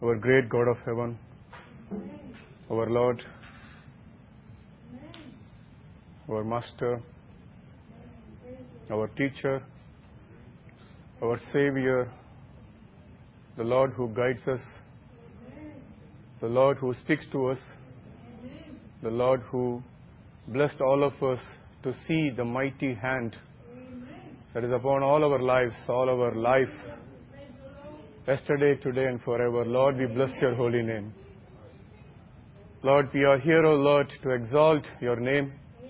our great God of heaven, our Lord, our Master, our Teacher, our Savior, the Lord who guides us, the Lord who speaks to us, the Lord who blessed all of us to see the mighty hand that is upon all our lives, all our life, yesterday, today, and forever. Lord, we bless your holy name. Lord, we are here, O Lord, to exalt your name,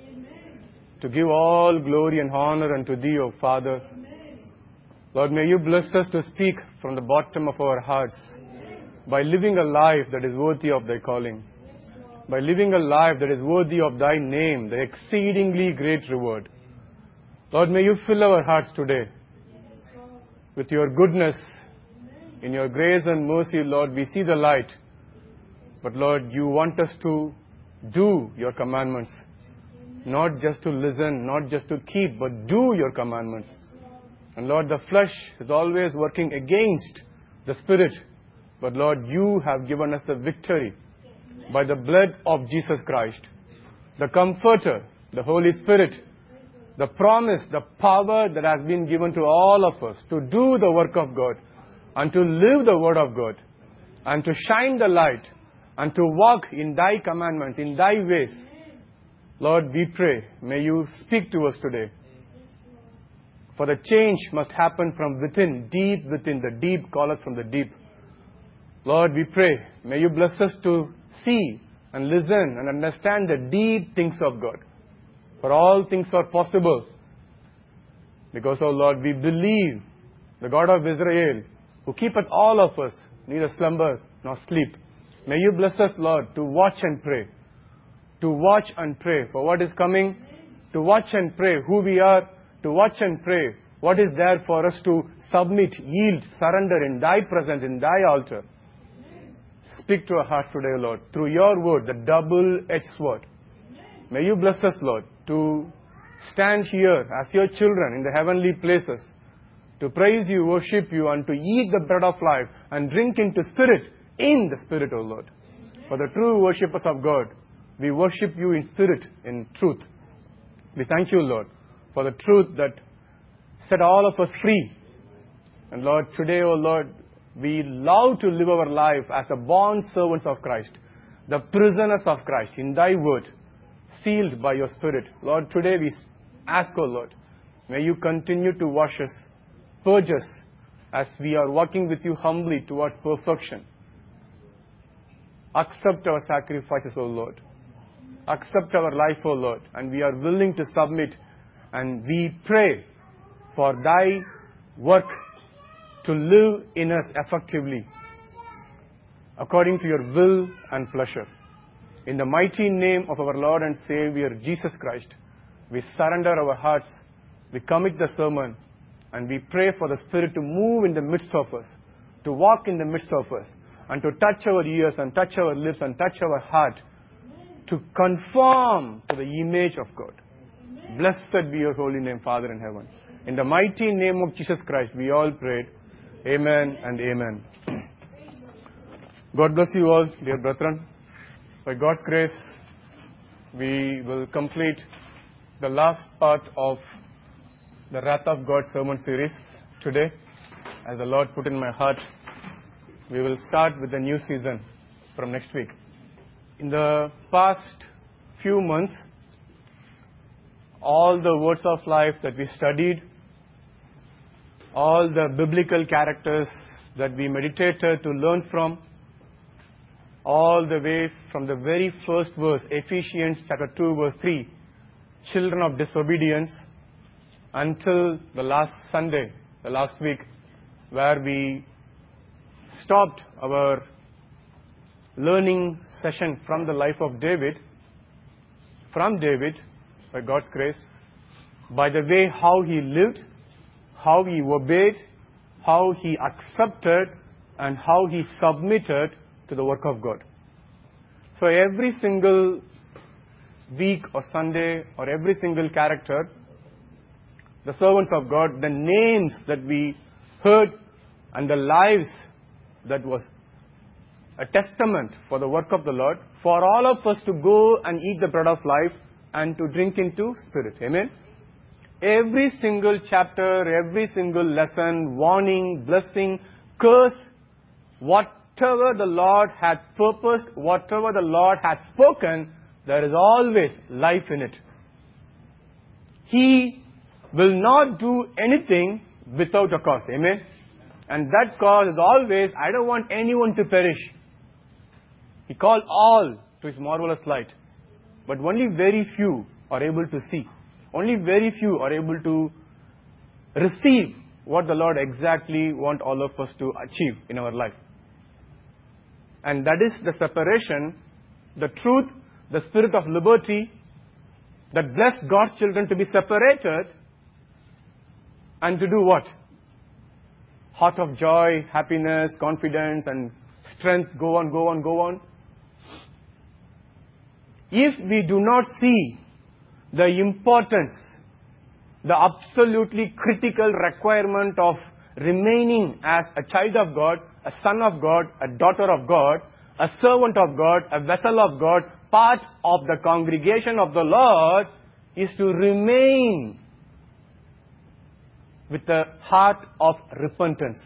to give all glory and honor unto thee, O Father. Lord, may you bless us to speak from the bottom of our hearts by living a life that is worthy of thy calling, by living a life that is worthy of thy name, the exceedingly great reward. Lord, may you fill our hearts today with your goodness. In your grace and mercy, Lord, we see the light. But Lord, you want us to do your commandments, not just to listen, not just to keep, but do your commandments. And Lord, the flesh is always working against the Spirit. But Lord, you have given us the victory by the blood of Jesus Christ, the Comforter, the Holy Spirit, the promise, the power that has been given to all of us to do the work of God and to live the Word of God and to shine the light and to walk in thy commandments, in thy ways. Lord, we pray, may you speak to us today. For the change must happen from within, deep within. The deep calleth from the deep. Lord, we pray, may you bless us to see and listen and understand the deep things of God. For all things are possible. Because, oh Lord, we believe the God of Israel, who keepeth all of us, neither slumber nor sleep. May you bless us, Lord, to watch and pray. To watch and pray for what is coming. To watch and pray who we are. To watch and pray what is there for us to submit, yield, surrender in thy presence, in thy altar. Speak to our hearts today, Lord, through your word, the double-edged sword. May you bless us, Lord, to stand here as your children in the heavenly places, to praise you, worship you, and to eat the bread of life and drink in the Spirit, O Lord. For the true worshippers of God, we worship you in spirit, in truth. We thank you, Lord, for the truth that set all of us free. And Lord, today, O Lord, we love to live our life as the bond servants of Christ, the prisoners of Christ, in thy word, sealed by your Spirit. Lord, today we ask, O Lord, may you continue to wash us, purge us, as we are walking with you humbly towards perfection. Accept our sacrifices, O Lord. Accept our life, O Lord. And we are willing to submit. And we pray for thy work to live in us effectively, according to your will and pleasure. In the mighty name of our Lord and Savior, Jesus Christ, we surrender our hearts, we commit the sermon, and we pray for the Spirit to move in the midst of us, to walk in the midst of us, and to touch our ears and touch our lips and touch our heart, to conform to the image of God. Blessed be your holy name, Father in heaven. In the mighty name of Jesus Christ, we all prayed. Amen and amen. God bless you all, dear brethren. By God's grace, we will complete the last part of the Wrath of God sermon series today. As the Lord put in my heart, we will start with the new season from next week. In the past few months, all the words of life that we studied, all the biblical characters that we meditated to learn from, all the way from the very first verse, Ephesians chapter 2 verse 3, children of disobedience, until the last Sunday, the last week, where we stopped our learning session from the life of David, from David, by God's grace, by the way how he lived, how he obeyed, how he accepted, and how he submitted to the work of God. So every single week or Sunday or every single character, the servants of God, the names that we heard and the lives that was a testament for the work of the Lord, for all of us to go and eat the bread of life and to drink into Spirit. Amen? Every single chapter, every single lesson, warning, blessing, curse, whatever the Lord had purposed, whatever the Lord had spoken, there is always life in it. He will not do anything without a cause. Amen? And that cause is always, I don't want anyone to perish. He called all to His marvelous light. But only very few are able to see. Only very few are able to receive what the Lord exactly wants all of us to achieve in our life. And that is the separation, the truth, the spirit of liberty that blessed God's children to be separated and to do what? Heart of joy, happiness, confidence and strength, go on, go on, go on. If we do not see the importance, the absolutely critical requirement of remaining as a child of God, a son of God, a daughter of God, a servant of God, a vessel of God, part of the congregation of the Lord, is to remain with the heart of repentance.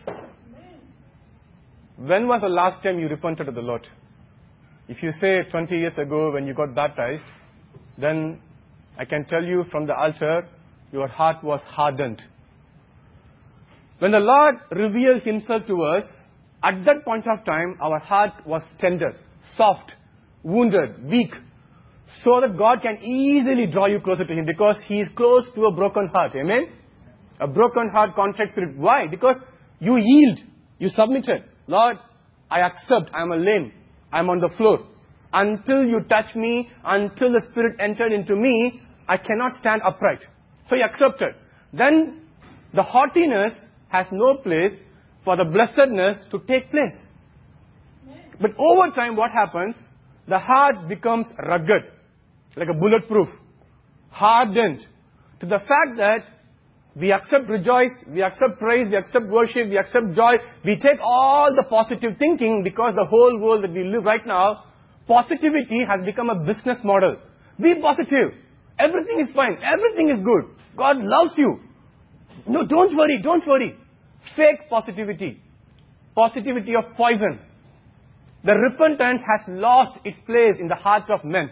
When was the last time you repented to the Lord? If you say 20 years ago when you got baptized, then I can tell you from the altar, your heart was hardened. When the Lord revealed Himself to us, at that point of time, our heart was tender, soft, wounded, weak, so that God can easily draw you closer to Him because He is close to a broken heart. Amen? A broken heart, contrite spirit. Why? Because you yield, you submitted. Lord, I accept, I am a lame, I am on the floor. Until you touch me, until the Spirit entered into me, I cannot stand upright. So you accepted. Then the haughtiness has no place for the blessedness to take place. But over time, what happens? The heart becomes rugged, like a bulletproof, hardened, to the fact that we accept rejoice, we accept praise, we accept worship, we accept joy. We take all the positive thinking because the whole world that we live right now, positivity has become a business model. Be positive. Everything is fine. Everything is good. God loves you. No, don't worry, don't worry. Fake positivity. Positivity of poison. The repentance has lost its place in the heart of men.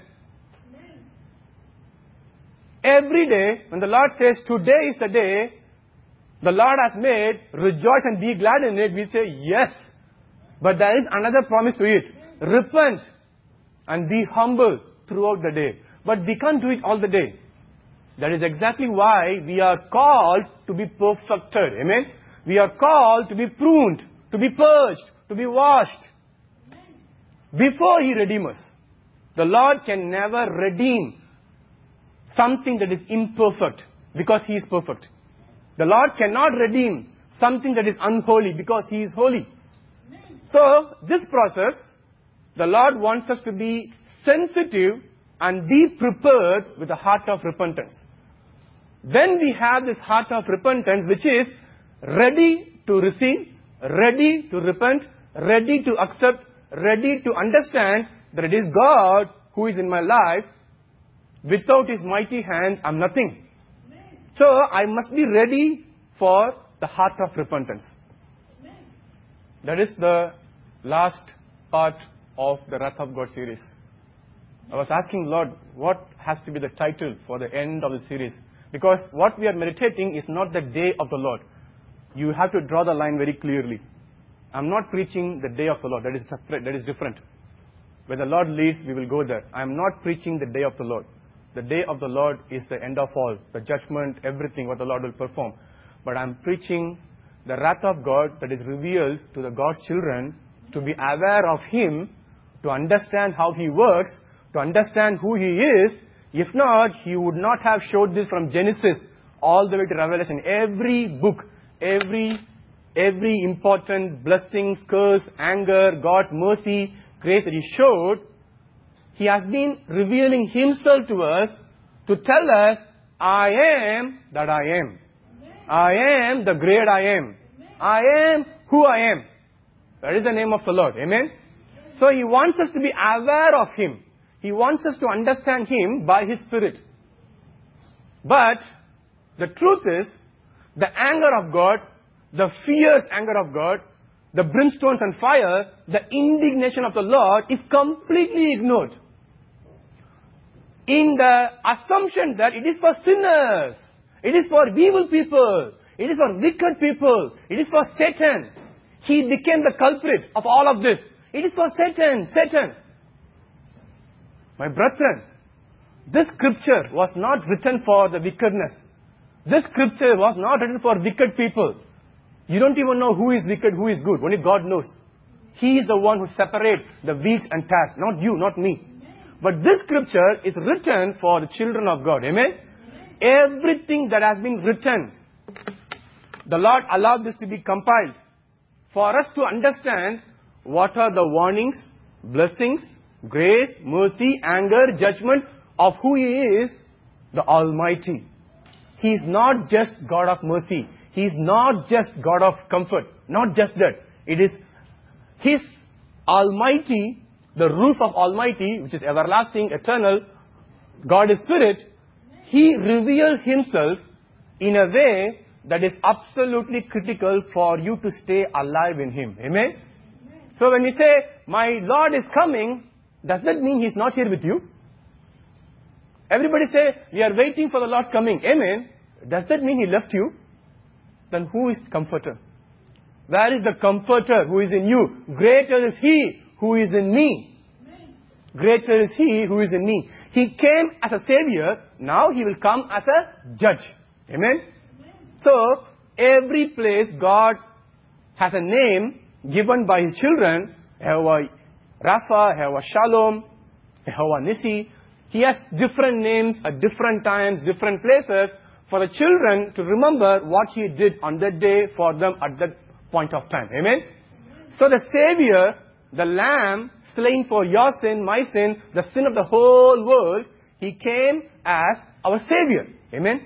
Every day, when the Lord says, today is the day the Lord has made, rejoice and be glad in it, we say, yes. But there is another promise to it. Repent and be humble throughout the day. But we can't do it all the day. That is exactly why we are called to be perfected. Amen? We are called to be pruned, to be purged, to be washed. Before He redeems us. The Lord can never redeem something that is imperfect because He is perfect. The Lord cannot redeem something that is unholy because He is holy. So, this process, the Lord wants us to be sensitive and be prepared with a heart of repentance. Then we have this heart of repentance which is ready to receive, ready to repent, ready to accept, ready to understand that it is God who is in my life. Without His mighty hand, I'm nothing. So, I must be ready for the heart of repentance. That is the last part of the Wrath of God series. I was asking Lord, what has to be the title for the end of the series? Because what we are meditating is not the day of the Lord. You have to draw the line very clearly. I'm not preaching the day of the Lord. That is separate. That is different. Where the Lord leads, we will go there. I'm not preaching the day of the Lord. The day of the Lord is the end of all. The judgment, everything what the Lord will perform. But I'm preaching the wrath of God that is revealed to the God's children to be aware of Him, to understand how He works, to understand who He is. If not, He would not have showed this from Genesis all the way to Revelation. Every book, every important blessings, curse, anger, God, mercy, grace that He showed, He has been revealing Himself to us to tell us, I am that I am. I am the great I am. I am who I am. That is the name of the Lord. Amen? So He wants us to be aware of Him. He wants us to understand Him by His Spirit. But the truth is, the anger of God, the fierce anger of God, the brimstones and fire, the indignation of the Lord is completely ignored. In the assumption that it is for sinners, it is for evil people, it is for wicked people, it is for Satan. He became the culprit of all of this. It is for Satan, Satan. My brethren, this scripture was not written for the wickedness. This scripture was not written for wicked people. You don't even know who is wicked, who is good. Only God knows. He is the one who separates the wheat and tares. Not you, not me. But this scripture is written for the children of God. Amen? Everything that has been written, the Lord allowed this to be compiled for us to understand what are the warnings, blessings, grace, mercy, anger, judgment of who He is, the Almighty. He is not just God of mercy. He is not just God of comfort. Not just that. It is His Almighty, the roof of Almighty, which is everlasting, eternal. God is Spirit. He revealed Himself in a way that is absolutely critical for you to stay alive in Him. Amen? So when we say, my Lord is coming, does that mean He's not here with you? Everybody say, we are waiting for the Lord's coming. Amen. Does that mean He left you? Then who is Comforter? Where is the Comforter who is in you? Greater is He who is in me. Greater is He who is in me. He came as a Savior. Now He will come as a Judge. Amen. So, every place God has a name given by His children. Jehovah Rapha, Jehovah Shalom, Jehovah Nissi. He has different names at different times, different places for the children to remember what He did on that day for them at that point of time. Amen? So the Savior, the Lamb, slain for your sin, my sin, the sin of the whole world, He came as our Savior. Amen?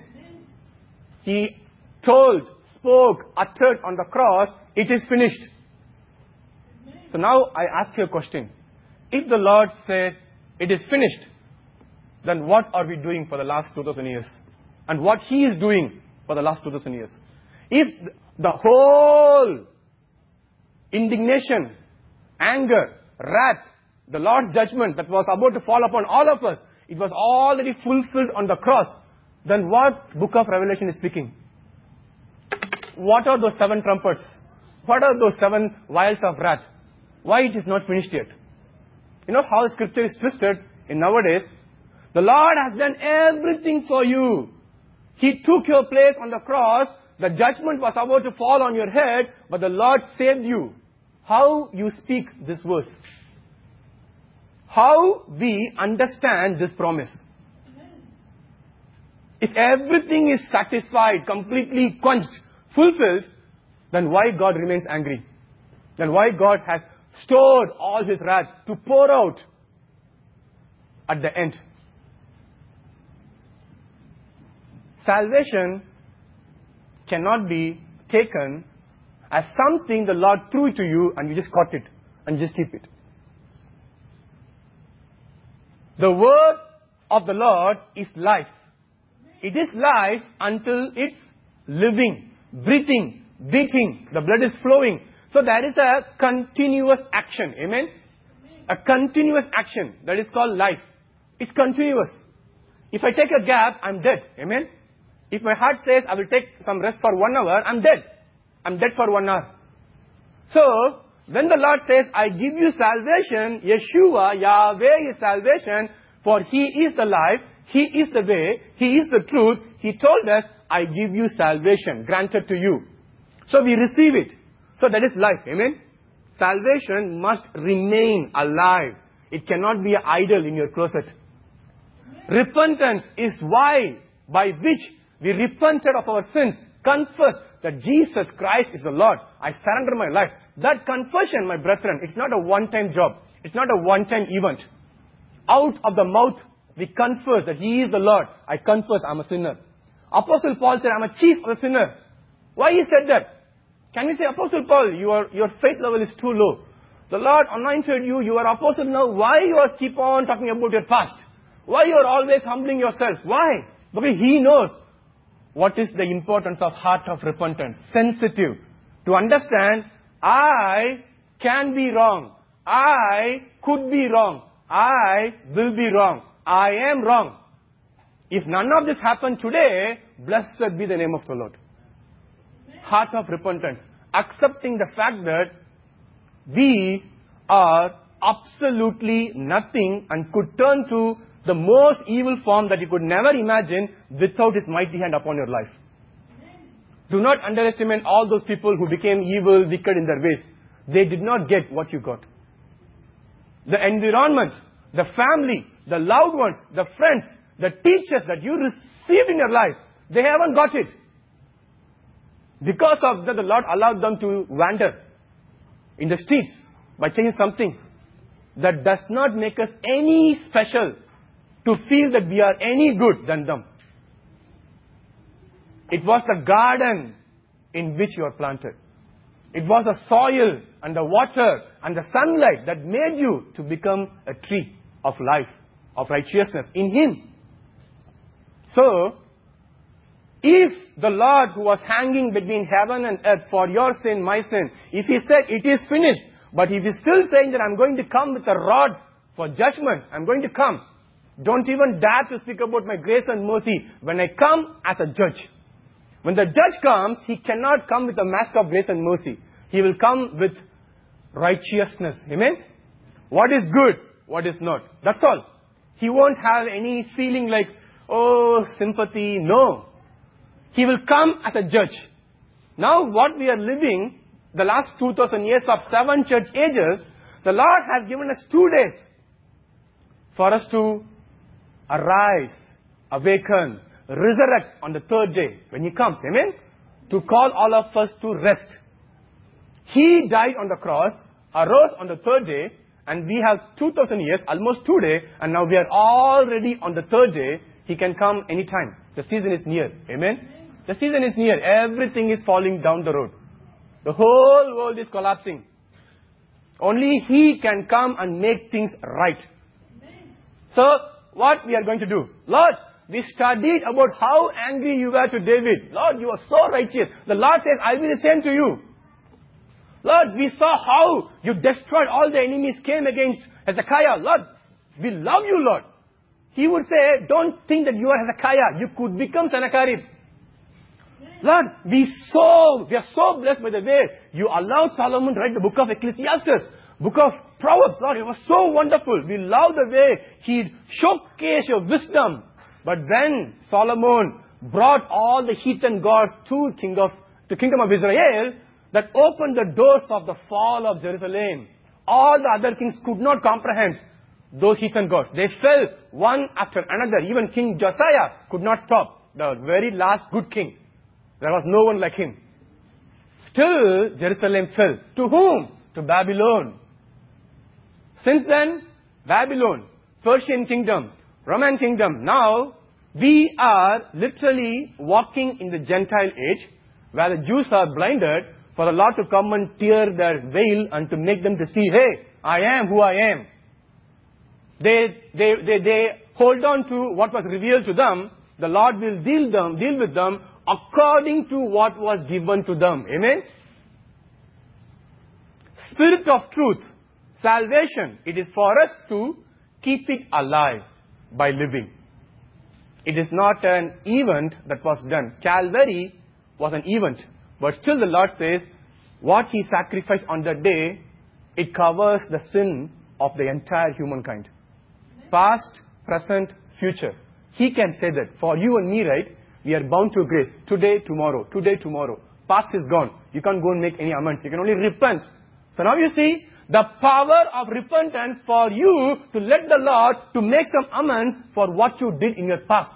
He told, spoke, uttered on the cross, it is finished. So now I ask you a question. If the Lord said, it is finished, then what are we doing for the last 2,000 years? And what He is doing for the last 2,000 years? If the whole indignation, anger, wrath, the Lord's judgment that was about to fall upon all of us, it was already fulfilled on the cross, then what book of Revelation is speaking? What are those 7 trumpets? What are those 7 vials of wrath? Why it is not finished yet? You know how the scripture is twisted in nowadays? The Lord has done everything for you. He took your place on the cross. The judgment was about to fall on your head, but the Lord saved you. How you speak this verse? How we understand this promise? If everything is satisfied, completely quenched, fulfilled, then why God remains angry? Then why God has stored all His wrath to pour out at the end? Salvation cannot be taken as something the Lord threw it to you and you just caught it and just keep it. The word of the Lord is life. It is life until it's living, breathing, beating. The blood is flowing. So there is a continuous action. Amen? A continuous action. That is called life. It's continuous. If I take a gap, I'm dead. Amen? If my heart says I will take some rest for 1 hour, I'm dead. I'm dead for 1 hour. So, when the Lord says, I give you salvation, Yeshua, Yahweh is salvation, for He is the life, He is the way, He is the truth. He told us, I give you salvation, granted to you. So we receive it. So that is life. Amen? Salvation must remain alive. It cannot be idle in your closet. Repentance is why, by which we repented of our sins, confessed that Jesus Christ is the Lord. I surrender my life. That confession, my brethren, it's not a one-time job. It's not a one-time event. Out of the mouth, we confess that He is the Lord. I confess I'm a sinner. Apostle Paul said, I'm a chief of a sinner. Why he said that? Can we say, Apostle Paul, your faith level is too low. The Lord anointed you. You are apostle now. Why you are keep on talking about your past? Why you are always humbling yourself? Why? Because He knows what is the importance of heart of repentance. Sensitive. To understand, I can be wrong. I could be wrong. I will be wrong. I am wrong. If none of this happened today, blessed be the name of the Lord. Heart of repentance. Accepting the fact that we are absolutely nothing and could turn to the most evil form that you could never imagine without His mighty hand upon your life. Do not underestimate all those people who became evil, wicked in their ways. They did not get what you got. The environment, the family, the loved ones, the friends, the teachers that you received in your life, they haven't got it. Because of that, the Lord allowed them to wander in the streets by saying something that does not make us any special to feel that we are any good than them. It was the garden in which you are planted. It was the soil and the water and the sunlight that made you to become a tree of life, of righteousness in Him. So, if the Lord who was hanging between heaven and earth for your sin, my sin, if He said it is finished, but if He's still saying that I'm going to come with a rod for judgment, I'm going to come. Don't even dare to speak about my grace and mercy when I come as a judge. When the judge comes, He cannot come with a mask of grace and mercy. He will come with righteousness. Amen? What is good, what is not. That's all. He won't have any feeling like, oh, sympathy. No. He will come as a judge. Now what we are living, the last 2000 years of 7 church ages, the Lord has given us 2 days for us to arise, awaken, resurrect on the 3rd day when He comes. Amen? To call all of us to rest. He died on the cross, arose on the 3rd day, and we have 2000 years, almost 2 days, and now we are already on the 3rd day. He can come anytime. The season is near. Amen? The season is near. Everything is falling down the road. The whole world is collapsing. Only He can come and make things right. So, what we are going to do? Lord, we studied about how angry you were to David. Lord, you are so righteous. The Lord says, I'll be the same to you. Lord, we saw how you destroyed all the enemies came against Hezekiah. Lord, we love you, Lord. He would say, don't think that you are Hezekiah. You could become Sennacherib. Lord, we are so blessed by the way you allowed Solomon to write the book of Ecclesiastes, book of Proverbs. Lord, it was so wonderful. We love the way he showcased your wisdom. But when Solomon brought all the heathen gods to the kingdom of Israel, that opened the doors of the fall of Jerusalem. All the other kings could not comprehend those heathen gods. They fell one after another. Even King Josiah could not stop. The very last good king. There was no one like him. Still, Jerusalem fell. To whom? To Babylon. Since then, Babylon, Persian kingdom, Roman kingdom. Now, we are literally walking in the Gentile age, where the Jews are blinded for the Lord to come and tear their veil and to make them to see, hey, I am who I am. They hold on to what was revealed to them. The Lord will deal with them according to what was given to them. Amen? Spirit of truth, salvation, it is for us to keep it alive by living. It is not an event that was done. Calvary was an event. But still the Lord says, what He sacrificed on that day, it covers the sin of the entire humankind. Past, present, future. He can say that. For you and me, right, we are bound to grace. Today, tomorrow. Today, tomorrow. Past is gone. You can't go and make any amends. You can only repent. So now you see, the power of repentance for you to let the Lord to make some amends for what you did in your past.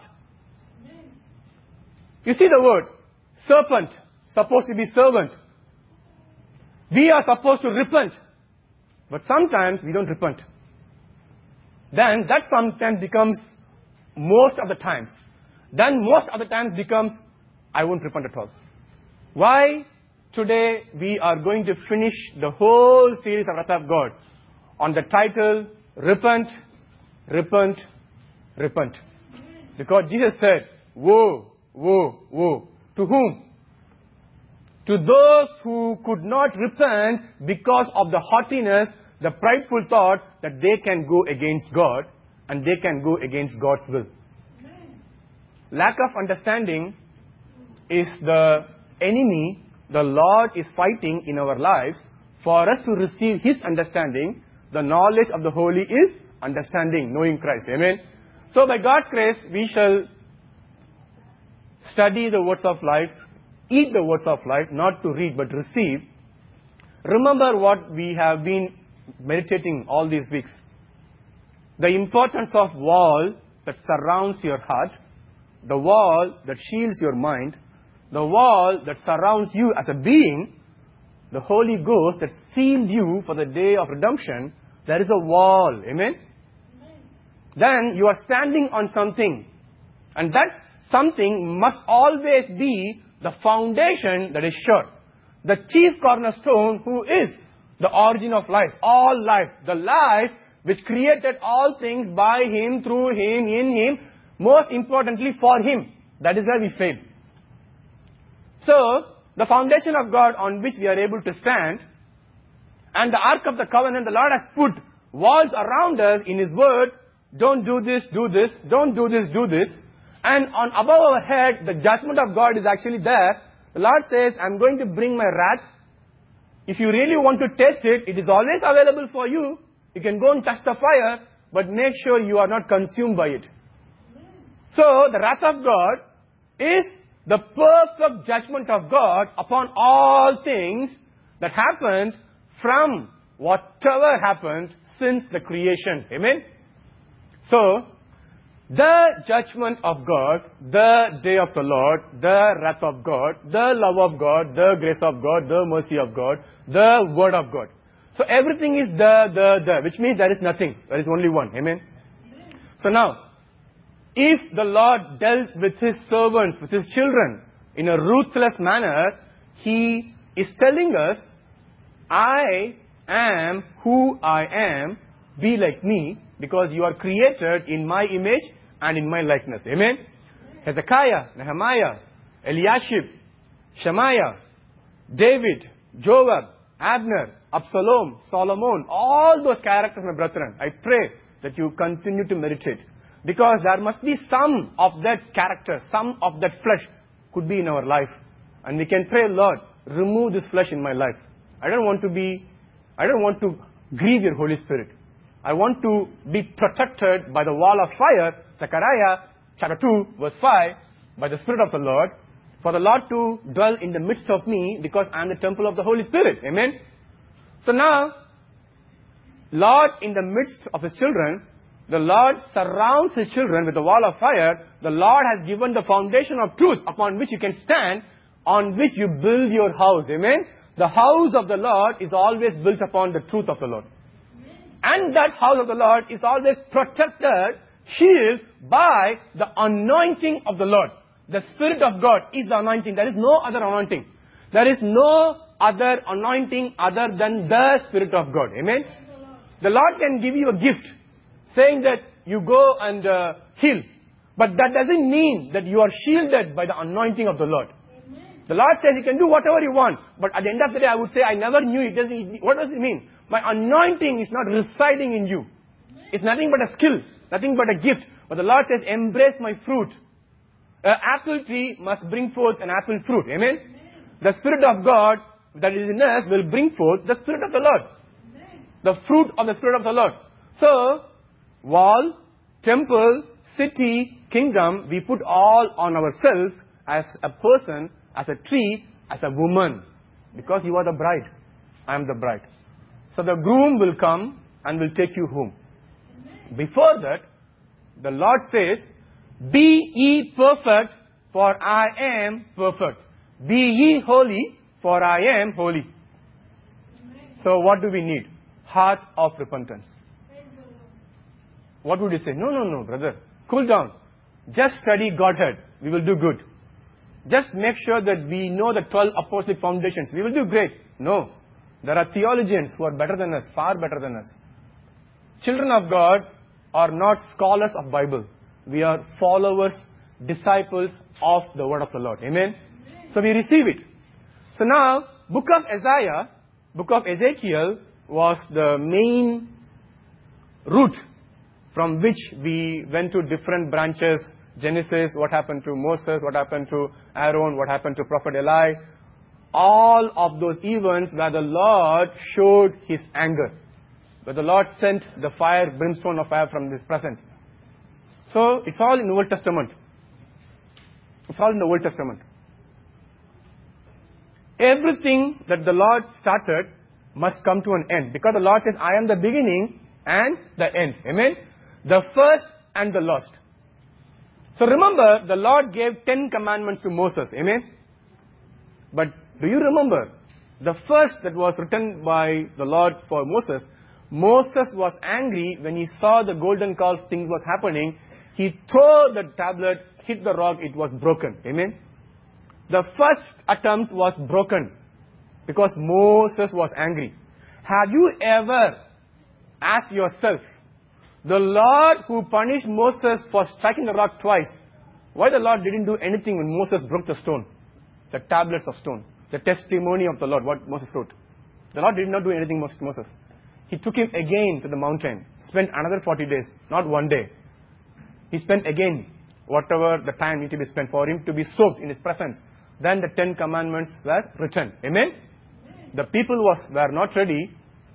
You see the word, serpent, supposed to be servant. We are supposed to repent. But sometimes we don't repent. Then that sometimes becomes most of the times. Then most of the times becomes, I won't repent at all. Why? today we are going to finish the whole series of Wrath of God on the title, Repent, Repent, Repent. Because Jesus said, woe, woe, woe. To whom? To those who could not repent because of the haughtiness, the prideful thought that they can go against God and they can go against God's will. Amen. Lack of understanding is the enemy the Lord is fighting in our lives. For us to receive His understanding, the knowledge of the Holy is understanding, knowing Christ. Amen. So by God's grace, we shall study the words of life, eat the words of life, not to read but receive. Remember what we have been meditating all these weeks. The importance of wall that surrounds your heart, the wall that shields your mind, the wall that surrounds you as a being, the Holy Ghost that sealed you for the day of redemption. There is a wall. Amen? Amen. Then you are standing on something. And that something must always be the foundation that is sure. The chief cornerstone, who is the origin of life, all life, the life which created all things by Him, through Him, in Him, most importantly for Him. That is where we fail. So, the foundation of God on which we are able to stand, and the Ark of the Covenant, the Lord has put walls around us in His Word. Don't do this, do this. Don't do this, do this. And on above our head, the judgment of God is actually there. The Lord says, I'm going to bring my wrath. If you really want to test it, it is always available for you. You can go and touch the fire, but make sure you are not consumed by it. So, the wrath of God is the perfect judgment of God upon all things that happened from whatever happened since the creation. Amen? So, the judgment of God, the day of the Lord, the wrath of God, the love of God, the grace of God, the mercy of God, the word of God. So everything is the, which means there is nothing. There is only one. Amen? So now, if the Lord dealt with His servants, with His children, in a ruthless manner, He is telling us, I am who I am, be like me, because you are created in my image and in my likeness. Amen? Hezekiah, Nehemiah, Eliashib, Shemaiah, David, Joab, Abner, Absalom, Solomon, all those characters, my brethren, I pray that you continue to meditate. Because there must be some of that character, some of that flesh could be in our life. And we can pray, Lord, remove this flesh in my life. I don't want to grieve your Holy Spirit. I want to be protected by the wall of fire, Zechariah chapter 2, verse 5, by the Spirit of the Lord, for the Lord to dwell in the midst of me, because I am the temple of the Holy Spirit. Amen? So now, Lord in the midst of His children, the Lord surrounds His children with a wall of fire. The Lord has given the foundation of truth upon which you can stand, on which you build your house. Amen? The house of the Lord is always built upon the truth of the Lord. And that house of the Lord is always protected, shielded by the anointing of the Lord. The Spirit of God is the anointing. There is no other anointing. There is no other anointing other than the Spirit of God. Amen? The Lord can give you a gift, saying that you go and heal. But that doesn't mean that you are shielded by the anointing of the Lord. The Lord says you can do whatever you want. But at the end of the day, I would say, I never knew it. What does it mean? My anointing is not residing in you. It's nothing but a skill, nothing but a gift. But the Lord says, embrace my fruit. An apple tree must bring forth an apple fruit. Amen? The Spirit of God that is in us will bring forth the Spirit of the Lord. The fruit of the Spirit of the Lord. So, wall, temple, city, kingdom, we put all on ourselves as a person, as a tree, as a woman. Because you are the bride. I am the bride. So the groom will come and will take you home. Before that, the Lord says, be ye perfect, for I am perfect. Be ye holy, for I am holy. So what do we need? Heart of repentance. What would you say? No, brother. Cool down. Just study Godhead. We will do good. just make sure that we know the 12 apostolic foundations. We will do great. No. There are theologians who are better than us, far better than us. Children of God are not scholars of Bible. We are followers, disciples of the word of the Lord. Amen? So we receive it. So now, book of Isaiah, book of Ezekiel was the main route from which we went to different branches. Genesis, what happened to Moses, what happened to Aaron, what happened to Prophet Eli. All of those events where the Lord showed His anger. Where the Lord sent the fire, brimstone of fire from His presence. So, it's all in the Old Testament. It's all in the Old Testament. Everything that the Lord started must come to an end. Because the Lord says, I am the beginning and the end. Amen? The first and the last. So remember, the Lord gave 10 commandments to Moses. Amen? But do you remember, the first that was written by the Lord for Moses, Moses was angry when he saw the golden calf thing was happening. He threw the tablet, hit the rock, it was broken. Amen? The first attempt was broken because Moses was angry. Have you ever asked yourself, the Lord who punished Moses for striking the rock twice, why the Lord didn't do anything when Moses broke the stone, the tablets of stone, the testimony of the Lord, what Moses wrote? The Lord did not do anything with Moses. He took him again to the mountain, spent another 40 days, not one day. He spent again whatever the time needed to be spent for him to be soaked in His presence. Then the 10 commandments were written. Amen? The people were not ready.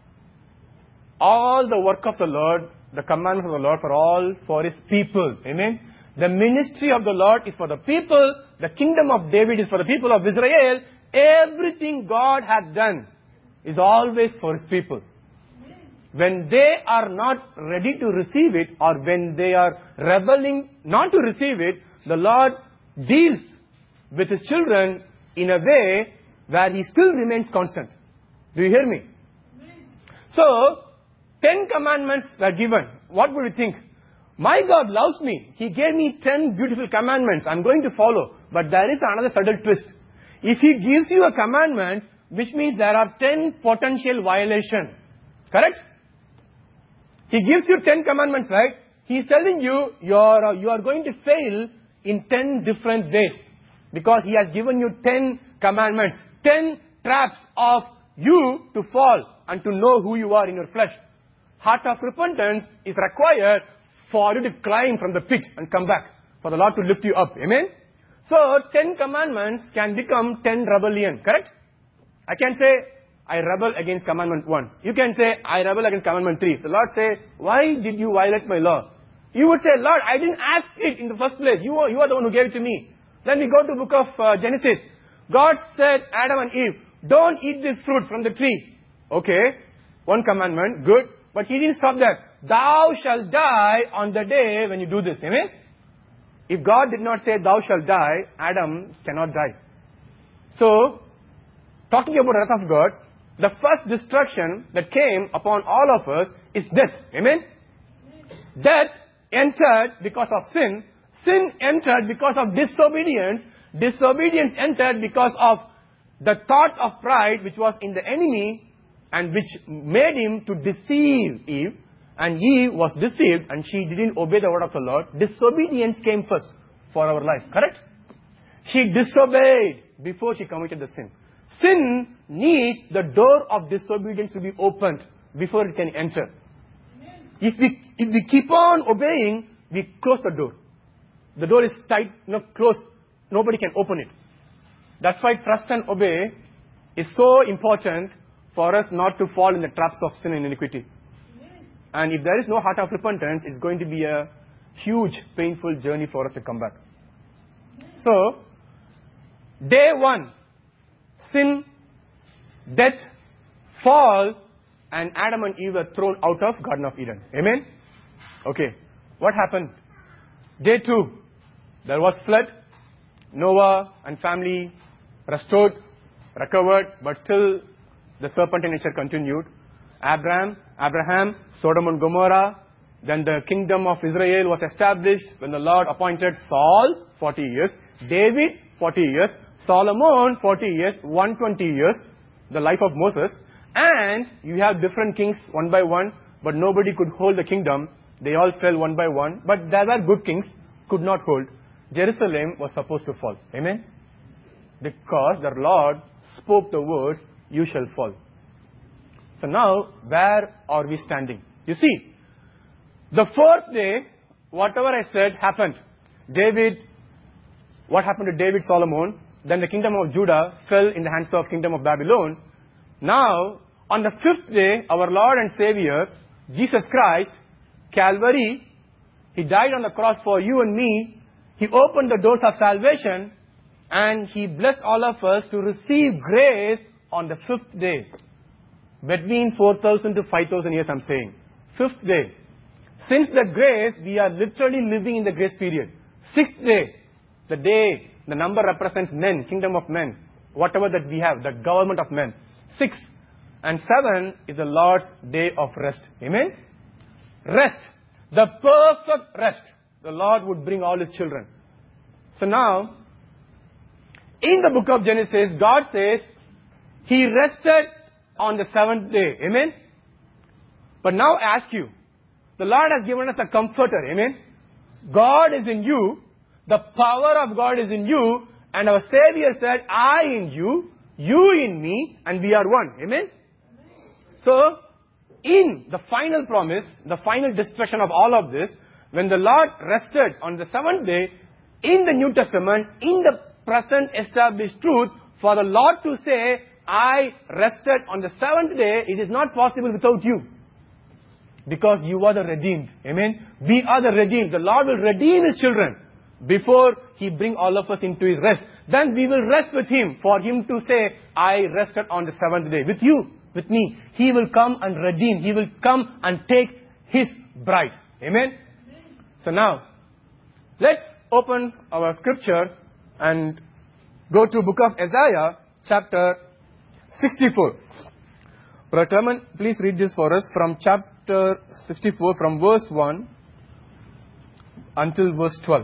All the work of the Lord, the commandments of the Lord for all for His people. Amen? The ministry of the Lord is for the people. The kingdom of David is for the people of Israel. Everything God has done is always for His people. When they are not ready to receive it, or when they are rebelling not to receive it, the Lord deals with His children in a way where He still remains constant. Do you hear me? So, 10 commandments were given. What would you think? My God loves me. He gave me 10 beautiful commandments. I'm going to follow. But there is another subtle twist. If He gives you a commandment, which means there are 10 potential violations. Correct? He gives you 10 commandments, right? He's telling you, you are going to fail in 10 different ways. Because He has given you 10 commandments. 10 traps of you to fall and to know who you are in your flesh. Heart of repentance is required for you to climb from the pit and come back. For the Lord to lift you up. Amen? So, 10 commandments can become 10 rebellion. Correct? I can say, I rebel against commandment 1. You can say, I rebel against commandment 3. The Lord say, why did you violate my law? You would say, Lord, I didn't ask it in the first place. You are the one who gave it to me. Then we go to book of Genesis. God said, Adam and Eve, don't eat this fruit from the tree. Okay, one commandment, good. But He didn't stop there. Thou shalt die on the day when you do this. Amen? If God did not say, thou shalt die, Adam cannot die. So, talking about the wrath of God, the first destruction that came upon all of us is death. Amen? Death entered because of sin. Sin entered because of disobedience. Disobedience entered because of the thought of pride which was in the enemy and which made him to deceive Eve. And Eve was deceived and she didn't obey the word of the Lord. Disobedience came first for our life. Correct? She disobeyed before she committed the sin. Sin needs the door of disobedience to be opened before it can enter. If we keep on obeying, we close the door. The door is tight, closed. Nobody can open it. That's why trust and obey is so important for us not to fall in the traps of sin and iniquity. And if there is no heart of repentance, it's going to be a huge, painful journey for us to come back. So, day 1, sin, death, fall, and Adam and Eve were thrown out of Garden of Eden. Amen? Okay. What happened? Day 2, there was flood. Noah and family restored, recovered, but still the serpentine nature continued. Abraham, Sodom and Gomorrah. Then the kingdom of Israel was established when the Lord appointed Saul, 40 years. David, 40 years. Solomon, 40 years, 120 years, the life of Moses. And you have different kings one by one, but nobody could hold the kingdom. They all fell one by one. But there were good kings, could not hold. Jerusalem was supposed to fall. Amen? Because the Lord spoke the words, you shall fall. So now, where are we standing? You see, the fourth day, whatever I said happened. What happened to David, Solomon? Then the kingdom of Judah fell in the hands of kingdom of Babylon. Now, on the fifth day, our Lord and Savior, Jesus Christ, Calvary, He died on the cross for you and me. He opened the doors of salvation and He blessed all of us to receive grace on the fifth day. Between 4,000 to 5,000 years, I'm saying. Fifth day. Since that grace, we are literally living in the grace period. Sixth day, the number represents men, kingdom of men, whatever that we have, the government of men. 6 and 7 is the Lord's day of rest. Amen? Rest. The perfect rest. The Lord would bring all His children. So now, in the book of Genesis, God says, He rested on the seventh day. Amen? But now I ask you, the Lord has given us a comforter. Amen? God is in you. The power of God is in you. And our Savior said, I in you, you in me, and we are one. Amen? So, in the final promise, the final destruction of all of this, when the Lord rested on the seventh day, in the New Testament, in the present established truth, for the Lord to say, I rested on the seventh day, it is not possible without you. Because you are the redeemed. Amen? We are the redeemed. The Lord will redeem His children before He bring all of us into His rest. Then we will rest with Him for Him to say, I rested on the seventh day. With you, with me. He will come and redeem. He will come and take His bride. Amen? So now, let's open our scripture and go to book of Isaiah, chapter 64. Brother Clement, please read this for us from chapter 64, from verse 1 until verse 12.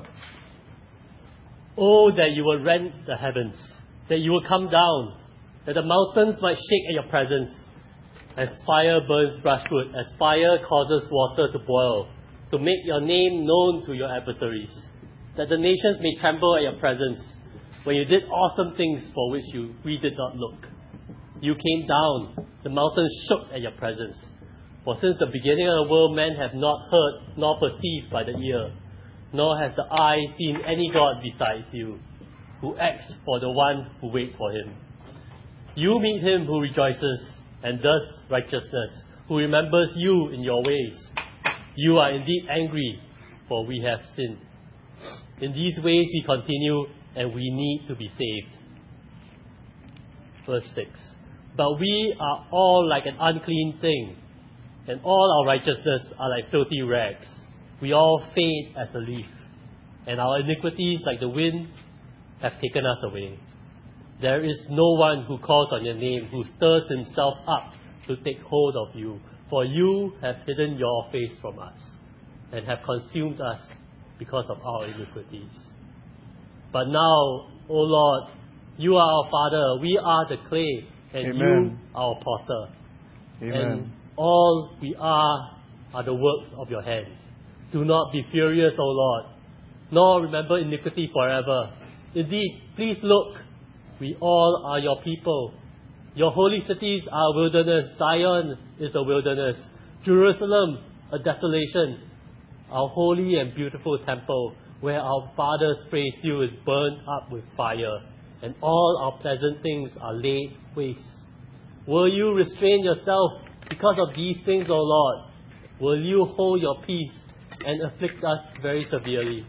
Oh, that you will rend the heavens, that you will come down, that the mountains might shake at your presence, as fire burns brushwood, as fire causes water to boil, to make your name known to your adversaries, that the nations may tremble at your presence, when you did awesome things for which we did not look. You came down, the mountains shook at your presence. For since the beginning of the world, men have not heard nor perceived by the ear, nor has the eye seen any God besides you, who acts for the one who waits for Him. You meet Him who rejoices and does righteousness, who remembers you in your ways. You are indeed angry, for we have sinned. In these ways we continue, and we need to be saved. Verse 6. But we are all like an unclean thing, and all our righteousness are like filthy rags. We all fade as a leaf, and our iniquities, like the wind, have taken us away. There is no one who calls on your name, who stirs himself up to take hold of you. For you have hidden your face from us, and have consumed us because of our iniquities. But now, O Lord, you are our Father, we are the clay, and Amen. You our potter. Amen. And all we are the works of your hands. Do not be furious, O Lord, nor remember iniquity forever. Indeed, please look, we all are your people. Your holy cities are a wilderness. Zion is a wilderness. Jerusalem, a desolation. Our holy and beautiful temple, where our fathers praised you, is burned up with fire, and all our pleasant things are laid waste. Will you restrain yourself because of these things, O Lord? Will you hold your peace and afflict us very severely?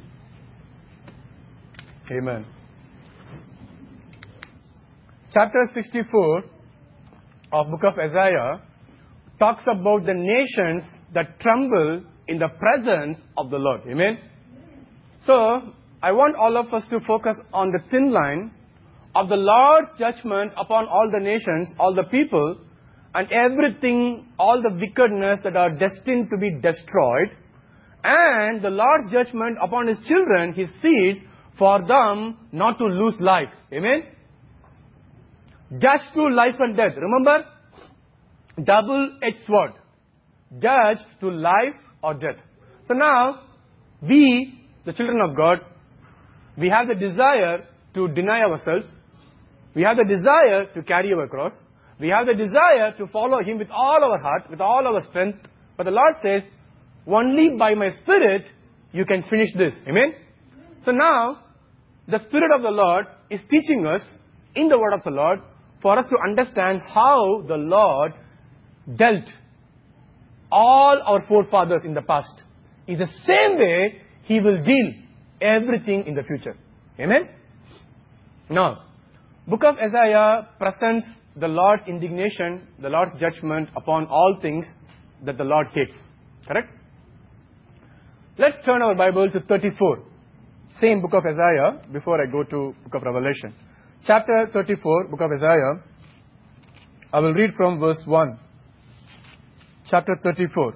Amen. Chapter 64 of book of Isaiah talks about the nations that tremble in the presence of the Lord. Amen? So, I want all of us to focus on the thin line of the Lord's judgment upon all the nations, all the people, and everything, all the wickedness that are destined to be destroyed, and the Lord's judgment upon His children, His seeds, for them not to lose life. Amen? Judged to life and death. Remember? Double-edged sword. Judged to life or death. So now, we, the children of God, we have the desire to deny ourselves. We have the desire to carry our cross. We have the desire to follow Him with all our heart, with all our strength. But the Lord says, only by my Spirit you can finish this. Amen? So now, the Spirit of the Lord is teaching us in the Word of the Lord for us to understand how the Lord dealt all our forefathers in the past. Is the same way He will deal everything in the future. Amen? Now, Book of Isaiah presents the Lord's indignation, the Lord's judgment upon all things that the Lord hates. Correct? Let's turn our Bible to 34. Same book of Isaiah before I go to book of Revelation. Chapter 34, book of Isaiah. I will read from verse 1. Chapter 34.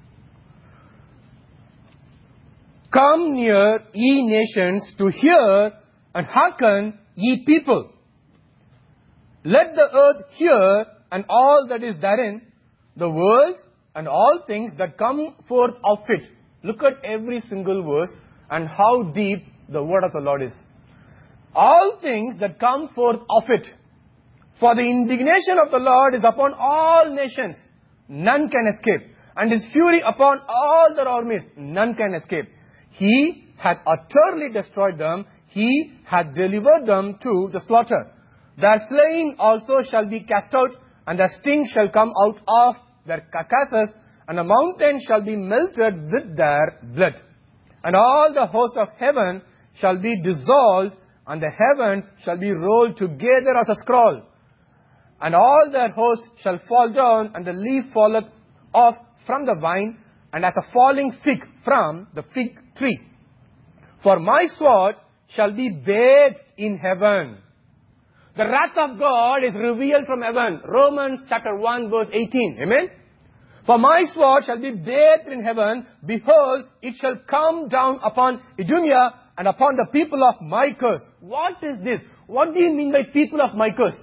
Come near, ye nations, to hear, and hearken, ye people. Let the earth hear, and all that is therein, the world, and all things that come forth of it. Look at every single verse, and how deep the word of the Lord is. All things that come forth of it. For the indignation of the Lord is upon all nations. None can escape. And His fury upon all their armies. None can escape. He hath utterly destroyed them. He hath delivered them to the slaughter. Their slain also shall be cast out, and their sting shall come out of their carcasses, and the mountains shall be melted with their blood. And all the host of heaven shall be dissolved, and the heavens shall be rolled together as a scroll. And all their host shall fall down, and the leaf falleth off from the vine, and as a falling fig from the fig tree. For my sword shall be bathed in heaven. The wrath of God is revealed from heaven. Romans chapter 1 verse 18. Amen? For my sword shall be bathed in heaven. Behold, it shall come down upon Idumea and upon the people of my curse. What is this? What do you mean by people of my curse?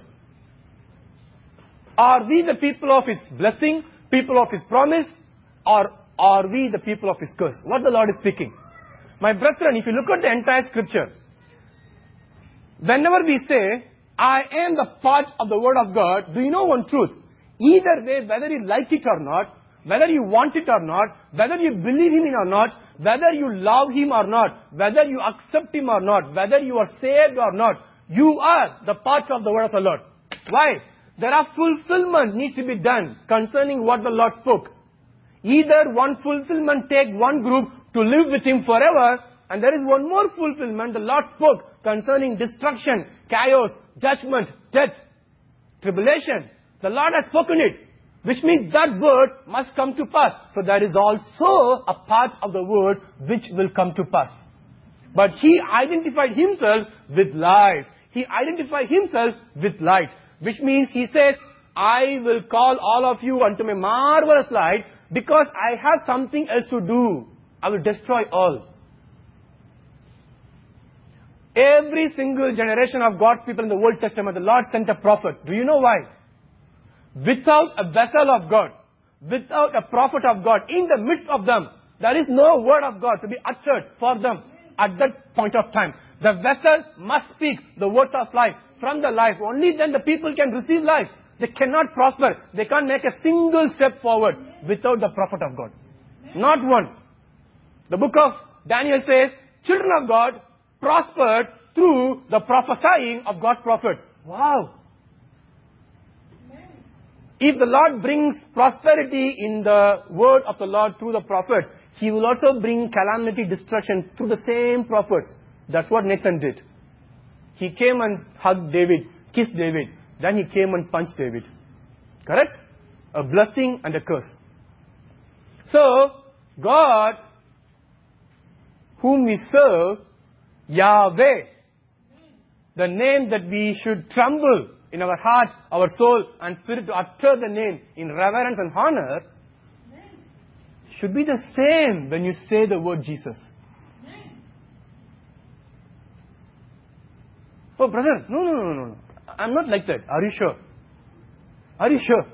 Are we the people of His blessing, people of His promise, or are we the people of His curse? What the Lord is speaking. My brethren, if you look at the entire scripture, whenever we say, I am the part of the Word of God, do you know one truth? Either way, whether you like it or not, whether you want it or not, whether you believe Him in or not, whether you love Him or not, whether you accept Him or not, whether you are saved or not, you are the part of the Word of the Lord. Why? There are fulfillment needs to be done concerning what the Lord spoke. Either one fulfillment take one group to live with Him forever, and there is one more fulfillment the Lord spoke concerning destruction, chaos, judgment, death, tribulation. The Lord has spoken it, which means that word must come to pass. So there is also a part of the word which will come to pass. But He identified Himself with life. He identified Himself with light. Which means He says, I will call all of you unto my marvelous light because I have something else to do. I will destroy all. Every single generation of God's people in the Old Testament, the Lord sent a prophet. Do you know why? Without a vessel of God, without a prophet of God, in the midst of them, there is no word of God to be uttered for them at that point of time. The vessel must speak the words of life from the life. Only then the people can receive life. They cannot prosper. They can't make a single step forward without the prophet of God. Not one. The book of Daniel says, children of God prospered through the prophesying of God's prophets. Wow. If the Lord brings prosperity in the word of the Lord through the prophets, He will also bring calamity, destruction through the same prophets. That's what Nathan did. He came and hugged David, kissed David. Then he came and punched David. Correct? A blessing and a curse. So, God, whom we serve, Yahweh, the name that we should tremble in our heart, our soul and spirit to utter the name in reverence and honor, should be the same when you say the word Jesus. Oh, brother, no. I'm not like that. Are you sure? Are you sure?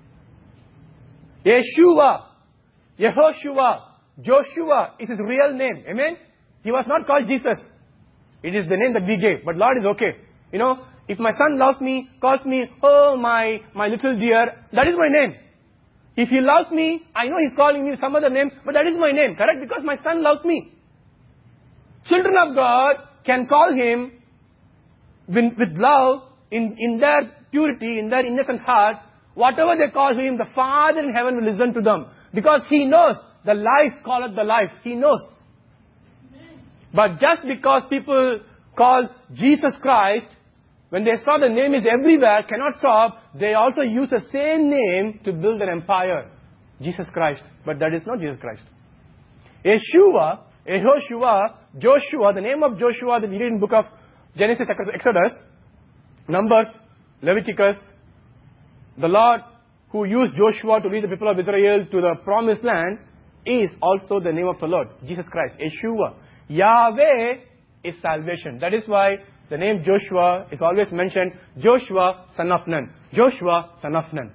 Yeshua, Yehoshua, Joshua is his real name. Amen? He was not called Jesus. It is the name that we gave. But Lord is okay. You know, if my son loves me, calls me, oh, my little dear, that is my name. If he loves me, I know he's calling me some other name, but that is my name, correct? Because my son loves me. Children of God can call him with love, in their purity, in their innocent heart. Whatever they call him, the Father in heaven will listen to them. Because he knows, the life calleth the life. He knows. But just because people call Jesus Christ, when they saw the name is everywhere, cannot stop, they also use the same name to build an empire. Jesus Christ. But that is not Jesus Christ. Yeshua, Yehoshua, Joshua, the name of Joshua that we read in the book of Genesis, Exodus, Numbers, Leviticus, the Lord who used Joshua to lead the people of Israel to the promised land is also the name of the Lord, Jesus Christ, Yeshua. Yahweh is salvation. That is why the name Joshua is always mentioned, Joshua, son of Nun. Joshua, son of Nun.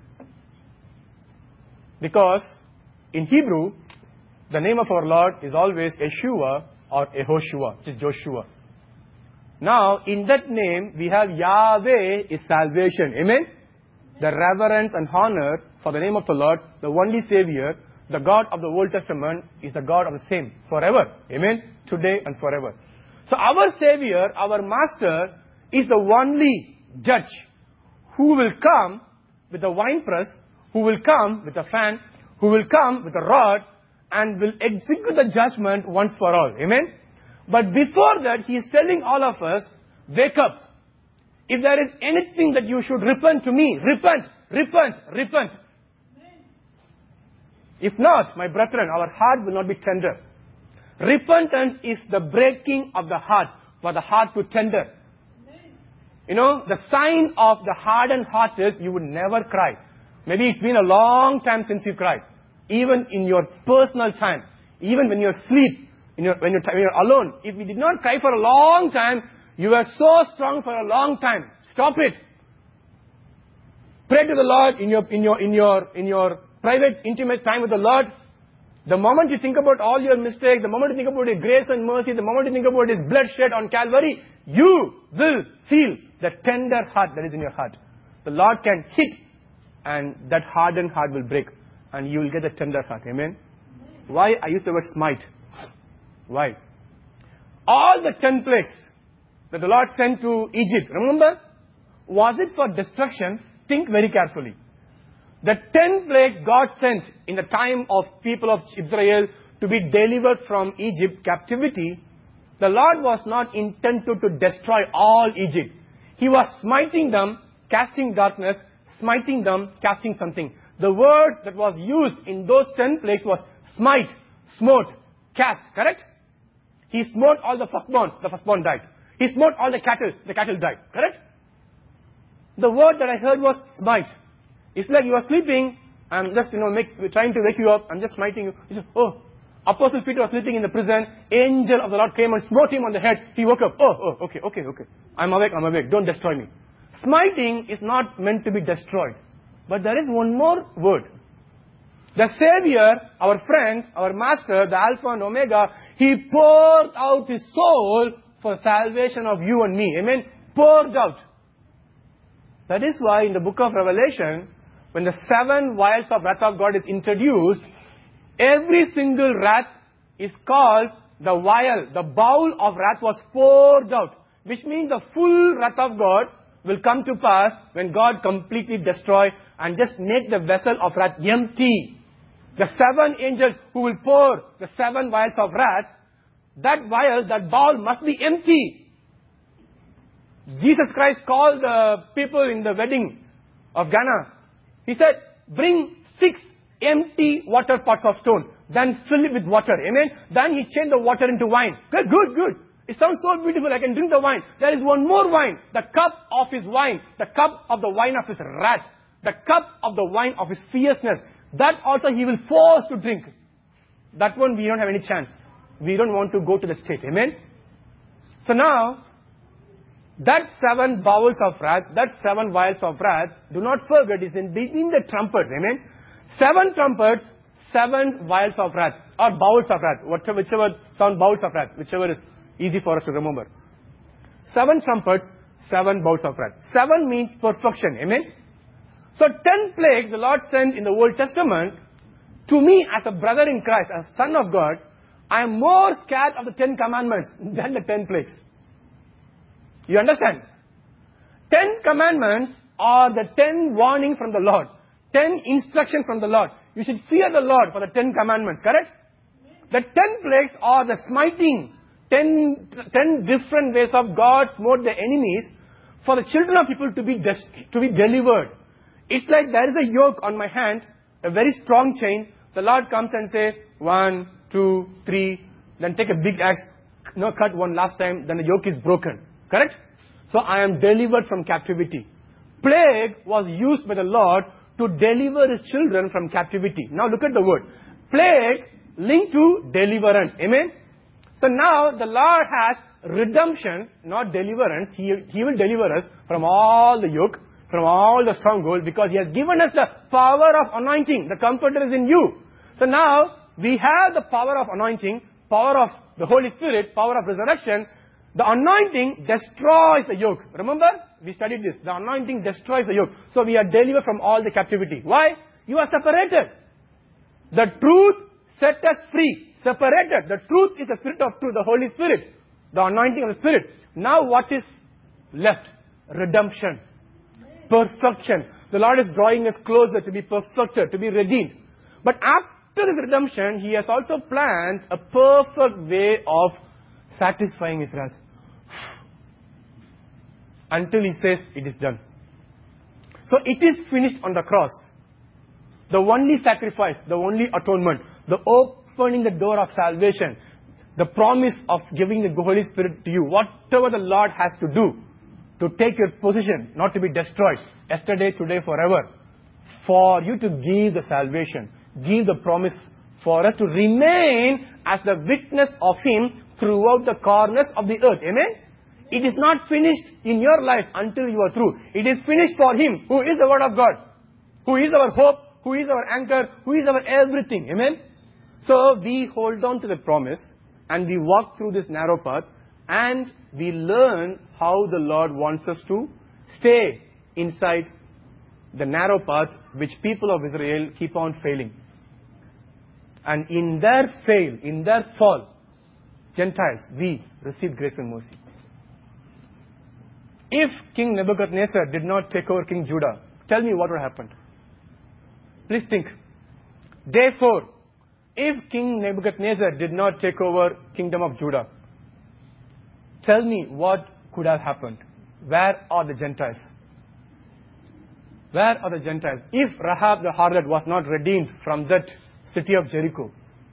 Because in Hebrew, the name of our Lord is always Yeshua or Yehoshua, which is Joshua. Now, in that name, we have Yahweh is salvation. Amen? The reverence and honor for the name of the Lord, the only Savior, the God of the Old Testament, is the God of the same forever. Amen? Today and forever. So our Savior, our Master, is the only judge who will come with a winepress, who will come with a fan, who will come with a rod, and will execute the judgment once for all. Amen? But before that, He is telling all of us, wake up. If there is anything that you should repent to me, repent. If not, my brethren, our heart will not be tender. Repentance is the breaking of the heart, for the heart to tender. You know, the sign of the hardened heart is you would never cry. Maybe it's been a long time since you cried. Even in your personal time, even when you're asleep, when you're alone. If you did not cry for a long time, you were so strong for a long time. Stop it. Pray to the Lord in your private, intimate time with the Lord. The moment you think about all your mistakes, the moment you think about His grace and mercy, the moment you think about His blood shed on Calvary, you will feel the tender heart that is in your heart. The Lord can hit, and that hardened heart will break, and you will get a tender heart. Amen? Why I use the word smite? Why? All the 10 plagues that the Lord sent to Egypt, remember? Was it for destruction? Think very carefully. The 10 plagues God sent in the time of people of Israel to be delivered from Egypt captivity, the Lord was not intended to destroy all Egypt. He was smiting them, casting darkness, smiting them, casting something. The word that was used in those 10 plagues was smite, smote, cast, correct? He smote all the firstborn died. He smote all the cattle died, correct? The word that I heard was smite. It's like you are sleeping, I'm just, trying to wake you up, I'm just smiting you. He said, oh, Apostle Peter was sleeping in the prison, angel of the Lord came and smote him on the head. He woke up, okay. I'm awake, don't destroy me. Smiting is not meant to be destroyed. But there is one more word. The Savior, our friend, our Master, the Alpha and Omega, He poured out His soul for salvation of you and me. Amen? Poured out. That is why in the book of Revelation, when the 7 vials of wrath of God is introduced, every single wrath is called the vial. The bowl of wrath was poured out. Which means the full wrath of God will come to pass when God completely destroy and just make the vessel of wrath empty. The 7 angels who will pour the 7 vials of wrath, that vial, that bowl must be empty. Jesus Christ called the people in the wedding of Ghana. He said, bring 6 empty water pots of stone, then fill it with water. Amen? Then He changed the water into wine. Good. It sounds so beautiful, I can drink the wine. There is one more wine, the cup of His wine, the cup of the wine of His wrath, the cup of the wine of His fierceness. That also He will force to drink. That one we don't have any chance. We don't want to go to the state. Amen? So now, That 7 bowls of wrath, that 7 vials of wrath, do not forget, is in between the trumpets. Amen. 7 trumpets, 7 vials of wrath, or bowls of wrath, whichever sound, bowls of wrath, whichever is easy for us to remember. 7 trumpets, 7 bowls of wrath. 7 means perfection. Amen. So 10 plagues the Lord sent in the Old Testament. To me, as a brother in Christ, as a son of God, I am more scared of the 10 commandments than the 10 plagues. You understand? 10 commandments are the 10 warning from the Lord. 10 instruction from the Lord. You should fear the Lord for the 10 commandments, correct? The 10 plagues are the smiting. 10 different ways of God smote the enemies for the children of people to be delivered. It's like there is a yoke on my hand, a very strong chain. The Lord comes and says, 1, 2, 3, then take a big axe, cut one last time, then the yoke is broken. Correct? So I am delivered from captivity. Plague was used by the Lord to deliver His children from captivity. Now look at the word. Plague linked to deliverance. Amen? So now the Lord has redemption, not deliverance. He will deliver us from all the yoke, from all the stronghold, because He has given us the power of anointing. The Comforter is in you. So now we have the power of anointing, power of the Holy Spirit, power of resurrection. The anointing destroys the yoke. Remember? We studied this. The anointing destroys the yoke. So we are delivered from all the captivity. Why? You are separated. The truth set us free. Separated. The truth is the Spirit of truth, the Holy Spirit. The anointing of the Spirit. Now what is left? Redemption. Perfection. The Lord is drawing us closer to be perfected, to be redeemed. But after this redemption, He has also planned a perfect way of satisfying His wrath. Until He says it is done. So it is finished on the cross. The only sacrifice, the only atonement, the opening the door of salvation, the promise of giving the Holy Spirit to you, whatever the Lord has to do to take your position, not to be destroyed, yesterday, today, forever, for you to give the salvation, give the promise for us to remain as the witness of Him throughout the corners of the earth. Amen? It is not finished in your life until you are through. It is finished for Him who is the Word of God, who is our hope, who is our anchor, who is our everything. Amen? So we hold on to the promise and we walk through this narrow path and we learn how the Lord wants us to stay inside the narrow path which people of Israel keep on failing. And in their fail, in their fall, Gentiles, we receive grace and mercy. If King Nebuchadnezzar did not take over King Judah, tell me what would have happened. Please think. Day 4, if King Nebuchadnezzar did not take over kingdom of Judah, tell me what could have happened. Where are the Gentiles? Where are the Gentiles? If Rahab the harlot was not redeemed from that city of Jericho,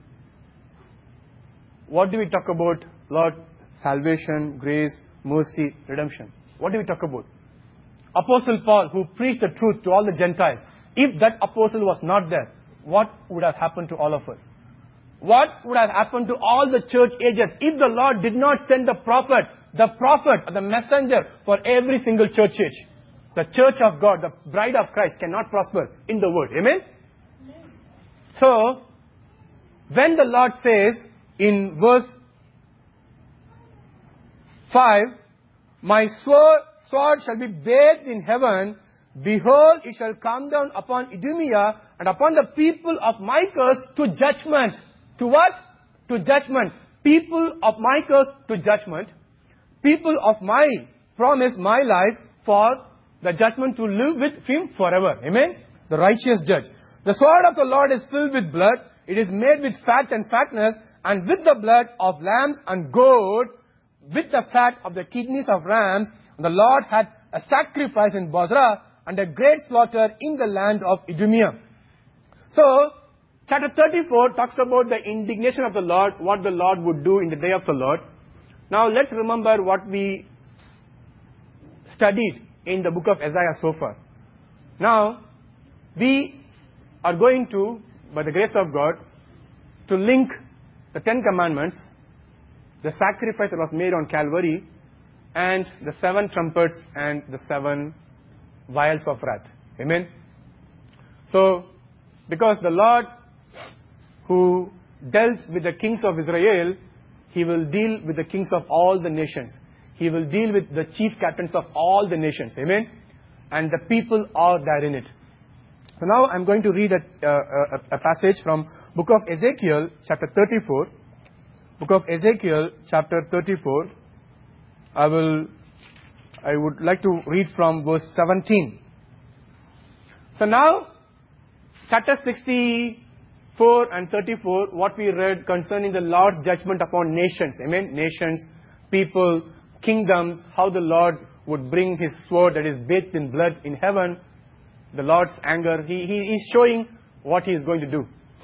what do we talk about? Lord, salvation, grace, mercy, redemption. What do we talk about? Apostle Paul, who preached the truth to all the Gentiles, if that apostle was not there, what would have happened to all of us? What would have happened to all the church ages if the Lord did not send the prophet, or the messenger for every single church age? The church of God, the bride of Christ cannot prosper in the word. Amen? So, when the Lord says in verse 5, my sword shall be bathed in heaven, behold, it shall come down upon Idumea and upon the people of my curse to judgment. To what? To judgment. People of my curse to judgment. People of my promise, my life, for the judgment to live with Him forever. Amen? The righteous judge. The sword of the Lord is filled with blood. It is made with fat and fatness, and with the blood of lambs and goats, with the fat of the kidneys of rams. And the Lord had a sacrifice in Bozrah, and a great slaughter in the land of Idumea. So, chapter 34 talks about the indignation of the Lord, what the Lord would do in the day of the Lord. Now, let's remember what we studied in the book of Isaiah so far. Now, we are going to, by the grace of God, to link the 10 commandments, the sacrifice that was made on Calvary, and the 7 trumpets and the 7 vials of wrath. Amen. So, because the Lord who dealt with the kings of Israel, He will deal with the kings of all the nations. He will deal with the chief captains of all the nations. Amen. And the people are there in it. So now I'm going to read a passage from book of Ezekiel, chapter 34. Book of Ezekiel, chapter 34. I would like to read from verse 17. So now, chapter 64 and 34, what we read concerning the Lord's judgment upon nations. Amen. Nations, people, kingdoms, how the Lord would bring His sword that is bathed in blood in heaven. The Lord's anger. He is showing what He is going to do.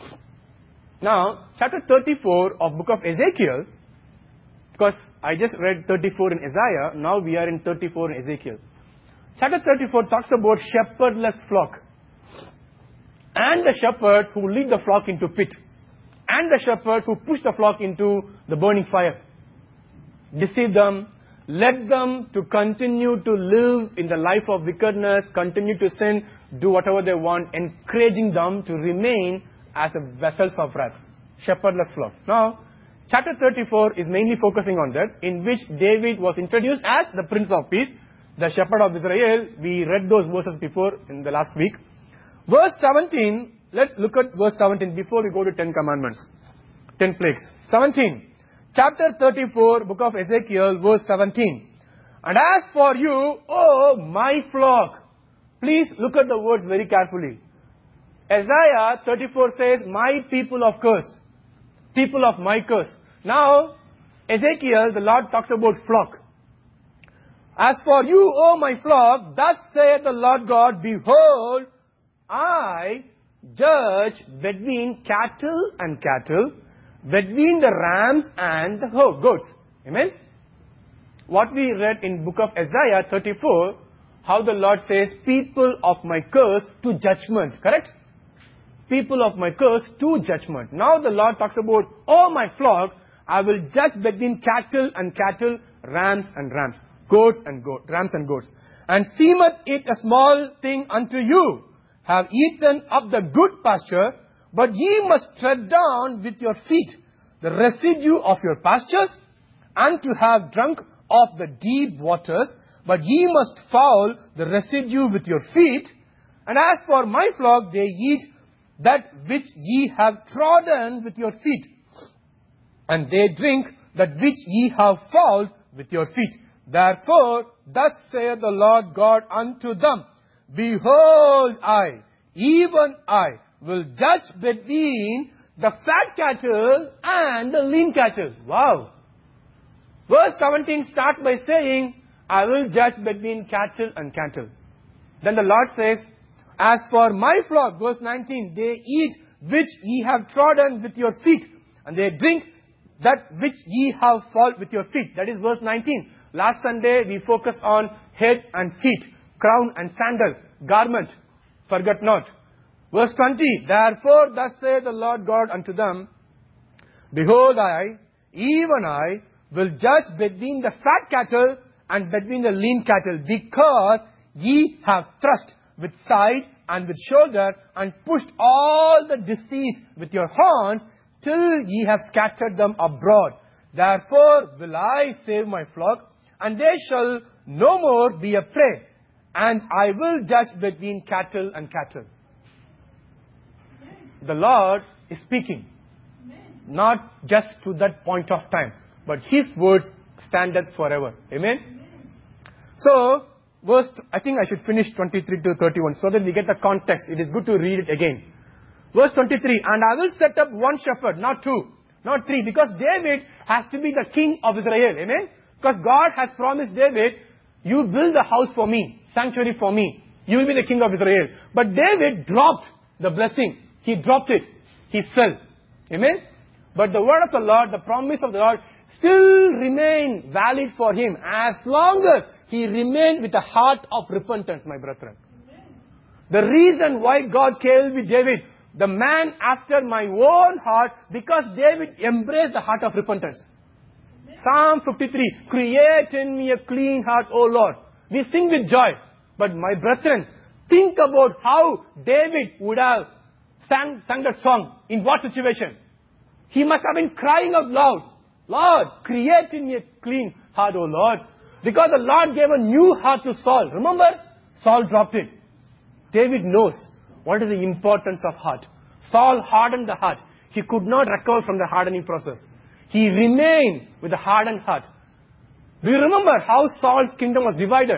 Now, chapter 34 of book of Ezekiel, because I just read 34 in Isaiah, now we are in 34 in Ezekiel. Chapter 34 talks about shepherdless flock. And the shepherds who lead the flock into pit. And the shepherds who push the flock into the burning fire. Deceive them. Let them to continue to live in the life of wickedness, continue to sin, do whatever they want, encouraging them to remain as a vessels of wrath. Shepherdless flock. Now, chapter 34 is mainly focusing on that, in which David was introduced as the Prince of Peace, the Shepherd of Israel. We read those verses before in the last week. Verse 17, let's look at verse 17 before we go to 10 commandments. 10 plagues. 17. Chapter 34, book of Ezekiel, verse 17. And as for you, O my flock. Please look at the words very carefully. Isaiah 34 says, my people of curse. People of my curse. Now, Ezekiel, the Lord talks about flock. As for you, O my flock, thus saith the Lord God, behold, I judge between cattle and cattle, between the rams and the goats. Amen. What we read in book of Isaiah 34, how the Lord says, people of my curse to judgment. Correct? People of my curse to judgment. Now the Lord talks about, oh my flock, I will judge between cattle and cattle, rams and rams, goats and rams and goats. And seemeth it a small thing unto you, have eaten up the good pasture, but ye must tread down with your feet the residue of your pastures, and to have drunk of the deep waters, but ye must foul the residue with your feet. And as for my flock, they eat that which ye have trodden with your feet, and they drink that which ye have fouled with your feet. Therefore, thus saith the Lord God unto them, behold, I, even I, will judge between the fat cattle and the lean cattle. Wow. Verse 17 starts by saying, I will judge between cattle and cattle. Then the Lord says, as for my flock, verse 19, they eat which ye have trodden with your feet, and they drink that which ye have fouled with your feet. That is verse 19. Last Sunday we focused on head and feet, crown and sandal, garment, forget not. Verse 20, therefore thus saith the Lord God unto them, behold, I, even I, will judge between the fat cattle and between the lean cattle, because ye have thrust with side and with shoulder, and pushed all the disease with your horns, till ye have scattered them abroad. Therefore will I save my flock, and they shall no more be a prey, and I will judge between cattle and cattle. The Lord is speaking, not just to that point of time, but His words standeth forever. Amen? So, I think I should finish 23 to 31 so that we get the context. It is good to read it again. Verse 23, and I will set up one shepherd, not two, not three, because David has to be the king of Israel. Amen? Because God has promised David, you build a house for me, sanctuary for me. You will be the king of Israel. But David dropped the blessing. He dropped it. He fell. Amen? But the word of the Lord, the promise of the Lord, still remain valid for him as long as he remained with a heart of repentance, my brethren. Amen. The reason why God came with David, the man after my own heart, because David embraced the heart of repentance. Amen. Psalm 53, create in me a clean heart, O Lord. We sing with joy. But my brethren, think about how David would have sang that song. In what situation? He must have been crying out loud, Lord, create in me a clean heart, O Lord. Because the Lord gave a new heart to Saul. Remember? Saul dropped it. David knows what is the importance of heart. Saul hardened the heart. He could not recover from the hardening process. He remained with a hardened heart. Do you remember how Saul's kingdom was divided?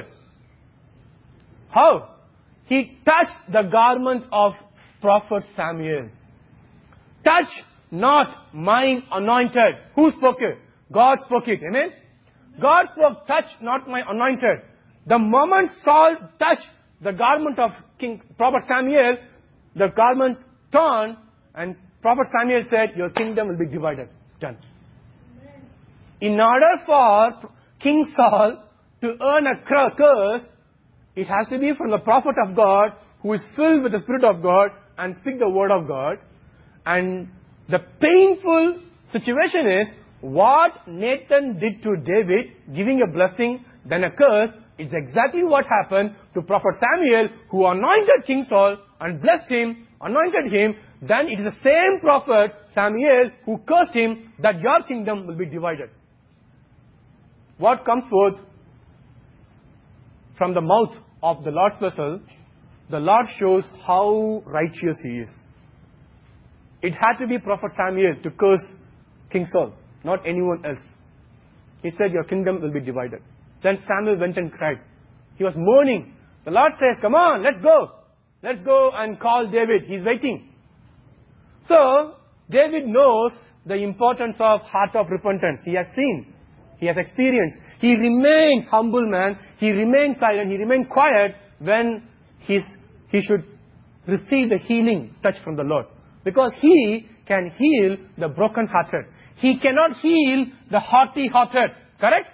How? He touched the garment of prophet Samuel. Touch not mine anointed. Who spoke it? God spoke it. Amen? God spoke, touch not my anointed. The moment Saul touched the garment of prophet Samuel, the garment turned, and prophet Samuel said, your kingdom will be divided. Done. In order for King Saul to earn a curse, it has to be from the prophet of God who is filled with the Spirit of God and speak the word of God. And the painful situation is what Nathan did to David, giving a blessing, then a curse, is exactly what happened to prophet Samuel, who anointed King Saul and blessed him, anointed him. Then it is the same prophet Samuel who cursed him that your kingdom will be divided. What comes forth from the mouth of the Lord's vessel, the Lord shows how righteous He is. It had to be prophet Samuel to curse King Saul, not anyone else. He said, your kingdom will be divided. Then Samuel went and cried. He was mourning. The Lord says, come on, let's go. Let's go and call David. He's waiting. So, David knows the importance of heart of repentance. He has seen. He has experienced. He remained humble man. He remained silent. He remained quiet when he should receive the healing touch from the Lord. Because He can heal the broken-hearted. He cannot heal the haughty-hearted. Correct?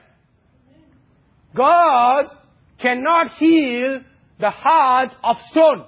God cannot heal the heart of stone.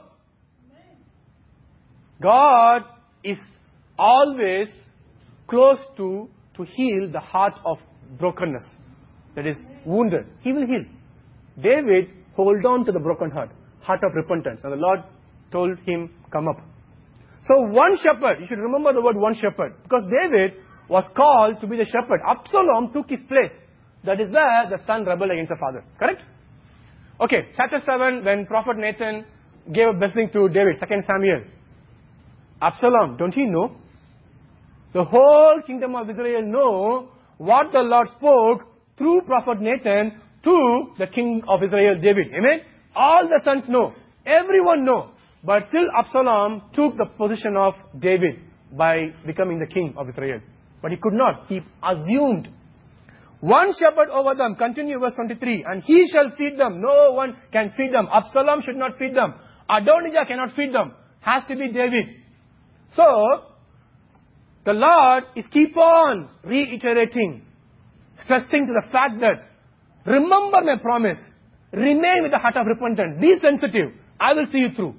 God is always close to heal the heart of brokenness. That is wounded. He will heal. David hold on to the broken heart of repentance. And the Lord told him, come up. So one shepherd, you should remember the word one shepherd. Because David was called to be the shepherd. Absalom took his place. That is where the son rebelled against the father. Correct? Okay, chapter 7, when prophet Nathan gave a blessing to David, 2 Samuel. Absalom, don't he know? The whole kingdom of Israel know what the Lord spoke through prophet Nathan to the king of Israel, David. Amen? All the sons know. Everyone know. But still Absalom took the position of David by becoming the king of Israel. But he could not. He assumed. One shepherd over them. Continue verse 23. And he shall feed them. No one can feed them. Absalom should not feed them. Adonijah cannot feed them. Has to be David. So, the Lord is keep on reiterating, stressing to the fact that, remember my promise. Remain with the heart of repentance. Be sensitive. I will see you through.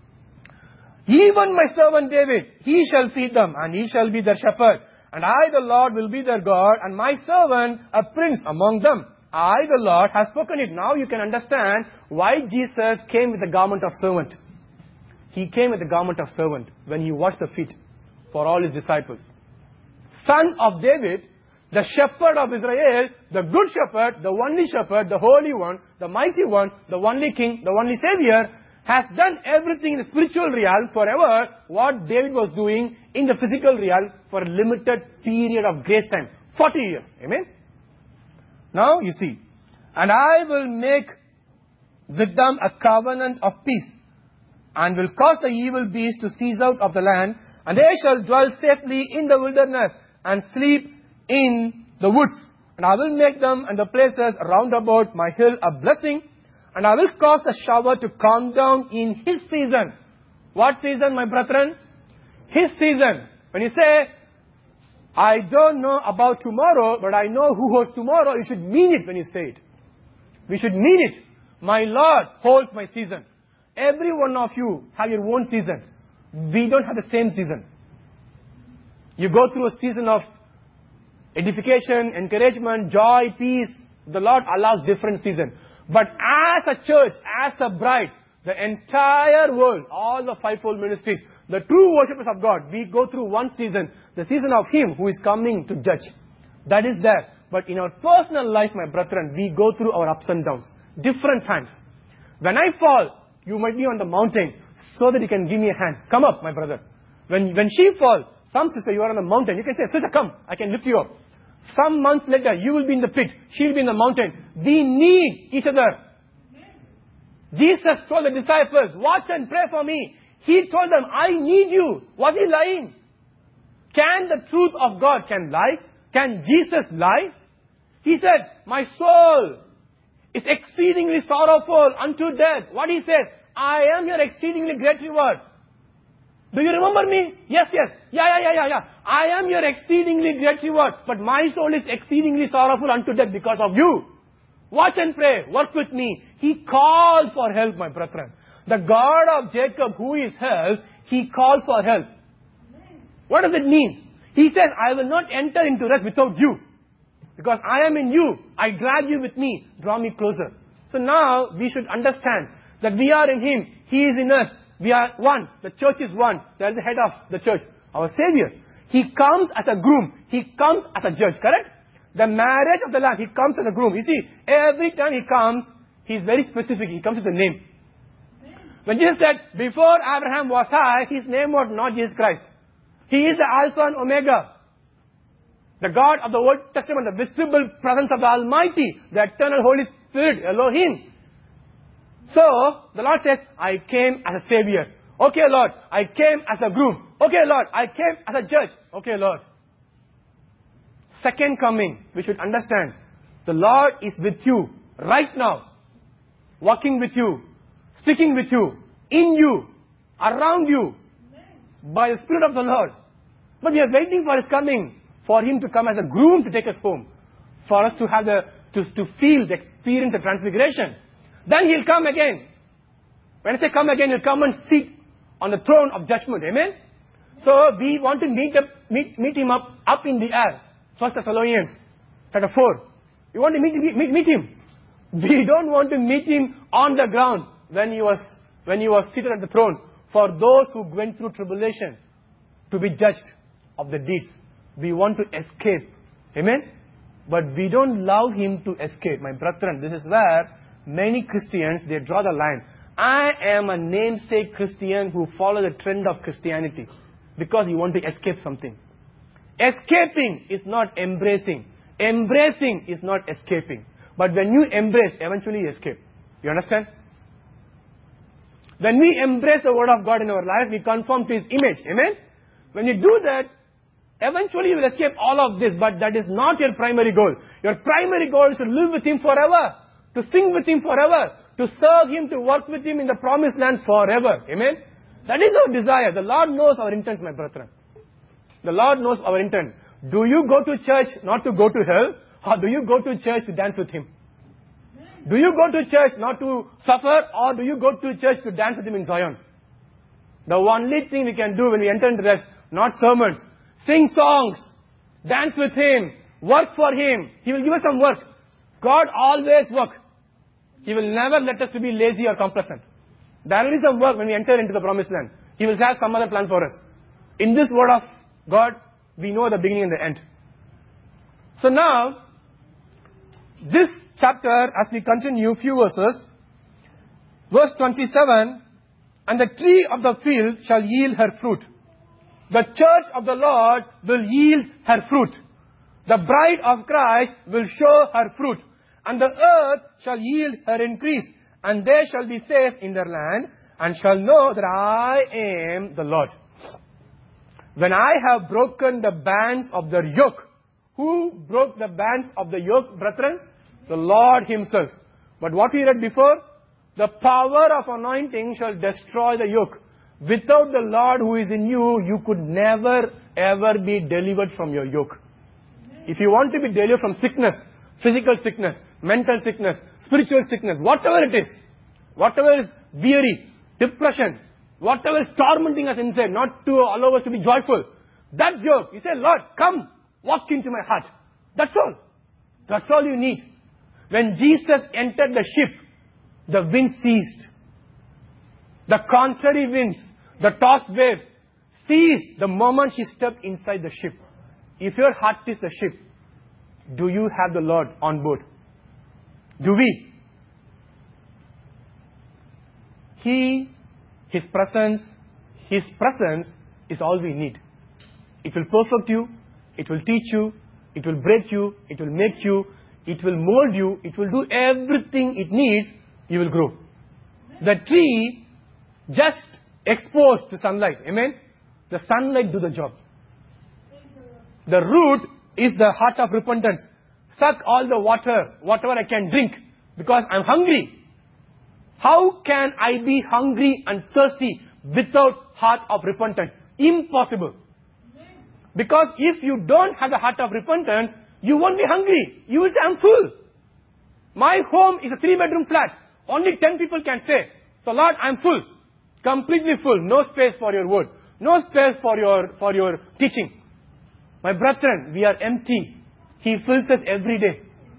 Even my servant David, he shall feed them, and he shall be their shepherd. And I, the Lord, will be their God, and my servant, a prince among them. I, the Lord, have spoken it. Now you can understand why Jesus came with the garment of servant. He came with the garment of servant when he washed the feet for all his disciples. Son of David, the shepherd of Israel, the good shepherd, the only shepherd, the holy one, the mighty one, the only king, the only savior, has done everything in the spiritual realm forever what David was doing in the physical realm for a limited period of grace time. 40 years. Amen? Now you see. And I will make with them a covenant of peace, and will cause the evil beast to cease out of the land, and they shall dwell safely in the wilderness, and sleep in the woods. And I will make them and the places round about my hill a blessing, and I will cause the shower to come down in His season. What season, my brethren? His season. When you say, I don't know about tomorrow, but I know who holds tomorrow, you should mean it when you say it. We should mean it. My Lord holds my season. Every one of you have your own season. We don't have the same season. You go through a season of edification, encouragement, joy, peace. The Lord allows different seasons. But as a church, as a bride, the entire world, all the fivefold ministries, the true worshippers of God, we go through one season, the season of Him who is coming to judge. That is there. But in our personal life, my brethren, we go through our ups and downs, different times. When I fall, you might be on the mountain so that you can give me a hand. Come up, my brother. When she falls, some sister, you are on the mountain. You can say, sister, come, I can lift you up. Some months later, you will be in the pit. She will be in the mountain. We need each other. Jesus told the disciples, watch and pray for me. He told them, I need you. Was He lying? Can the truth of God can lie? Can Jesus lie? He said, my soul is exceedingly sorrowful unto death. What He said? I am your exceedingly great reward. Do you remember me? Yes. Yeah. I am your exceedingly great reward. But my soul is exceedingly sorrowful unto death because of you. Watch and pray. Work with me. He called for help, my brethren. The God of Jacob, who is help, He called for help. What does it mean? He said, I will not enter into rest without you. Because I am in you. I drag you with me. Draw me closer. So now we should understand that we are in Him. He is in us. We are one. The church is one. There is the head of the church. Our Savior. He comes as a groom. He comes as a judge. Correct? The marriage of the Lamb. He comes as a groom. You see, every time He comes, He is very specific. He comes with a name. When Jesus said, before Abraham was I, His name was not Jesus Christ. He is the Alpha and Omega. The God of the Old Testament, the visible presence of the Almighty, the eternal Holy Spirit, Elohim. So, the Lord says, I came as a Savior. Okay, Lord, I came as a groom. Okay, Lord, I came as a judge. Okay, Lord. Second coming, we should understand, the Lord is with you right now, walking with you, speaking with you, in you, around you, by the Spirit of the Lord. But we are waiting for His coming, for Him to come as a groom to take us home, for us to have to feel the experience of transfiguration. Then He'll come again. When I say come again, He'll come and sit on the throne of judgment. Amen? So we want to meet Him up in the air. 1 Thessalonians chapter 4. We want to meet Him. We don't want to meet Him on the ground when He was seated at the throne. For those who went through tribulation to be judged of the deeds. We want to escape. Amen? But we don't allow Him to escape. My brethren, this is where many Christians, they draw the line. I am a namesake Christian who follows the trend of Christianity. Because you want to escape something. Escaping is not embracing. Embracing is not escaping. But when you embrace, eventually you escape. You understand? When we embrace the Word of God in our life, we conform to His image. Amen? When you do that, eventually you will escape all of this. But that is not your primary goal. Your primary goal is to live with Him forever. To sing with Him forever. To serve Him, to work with Him in the promised land forever. Amen? That is our desire. The Lord knows our intents, my brethren. The Lord knows our intent. Do you go to church not to go to hell? Or do you go to church to dance with Him? Do you go to church not to suffer? Or do you go to church to dance with Him in Zion? The only thing we can do when we enter into rest, not sermons, sing songs, dance with Him, work for Him. He will give us some work. God always works. He will never let us to be lazy or complacent. There will be some work when we enter into the promised land. He will have some other plan for us. In this word of God, we know the beginning and the end. So now, this chapter, as we continue, few verses, verse 27, and the tree of the field shall yield her fruit. The church of the Lord will yield her fruit. The bride of Christ will show her fruit. And the earth shall yield her increase. And they shall be safe in their land, and shall know that I am the Lord. When I have broken the bands of their yoke. Who broke the bands of the yoke, brethren? The Lord Himself. But what we read before? The power of anointing shall destroy the yoke. Without the Lord who is in you, you could never ever be delivered from your yoke. If you want to be delivered from sickness, physical sickness, mental sickness, spiritual sickness, whatever it is weary, depression, whatever is tormenting us inside, not to allow us to be joyful, that yoke, you say, Lord, come, walk into my heart. That's all. That's all you need. When Jesus entered the ship, the wind ceased. The contrary winds, the tossed waves ceased the moment she stepped inside the ship. If your heart is the ship, do you have the Lord on board? Do we? His presence is all we need. It will perfect you, it will teach you, it will break you, it will make you, it will mold you, it will do everything it needs, you will grow. The tree just exposed to sunlight, amen? The sunlight do the job. The root is the heart of repentance. Suck all the water, whatever I can drink, because I'm hungry. How can I be hungry and thirsty without heart of repentance? Impossible. Because if you don't have the heart of repentance, you won't be hungry. You will say, I'm full. My home is a 3-bedroom flat. Only 10 people can say, so Lord, I'm full. Completely full. No space for your word. No space for your teaching. My brethren, we are empty. He fills us every day.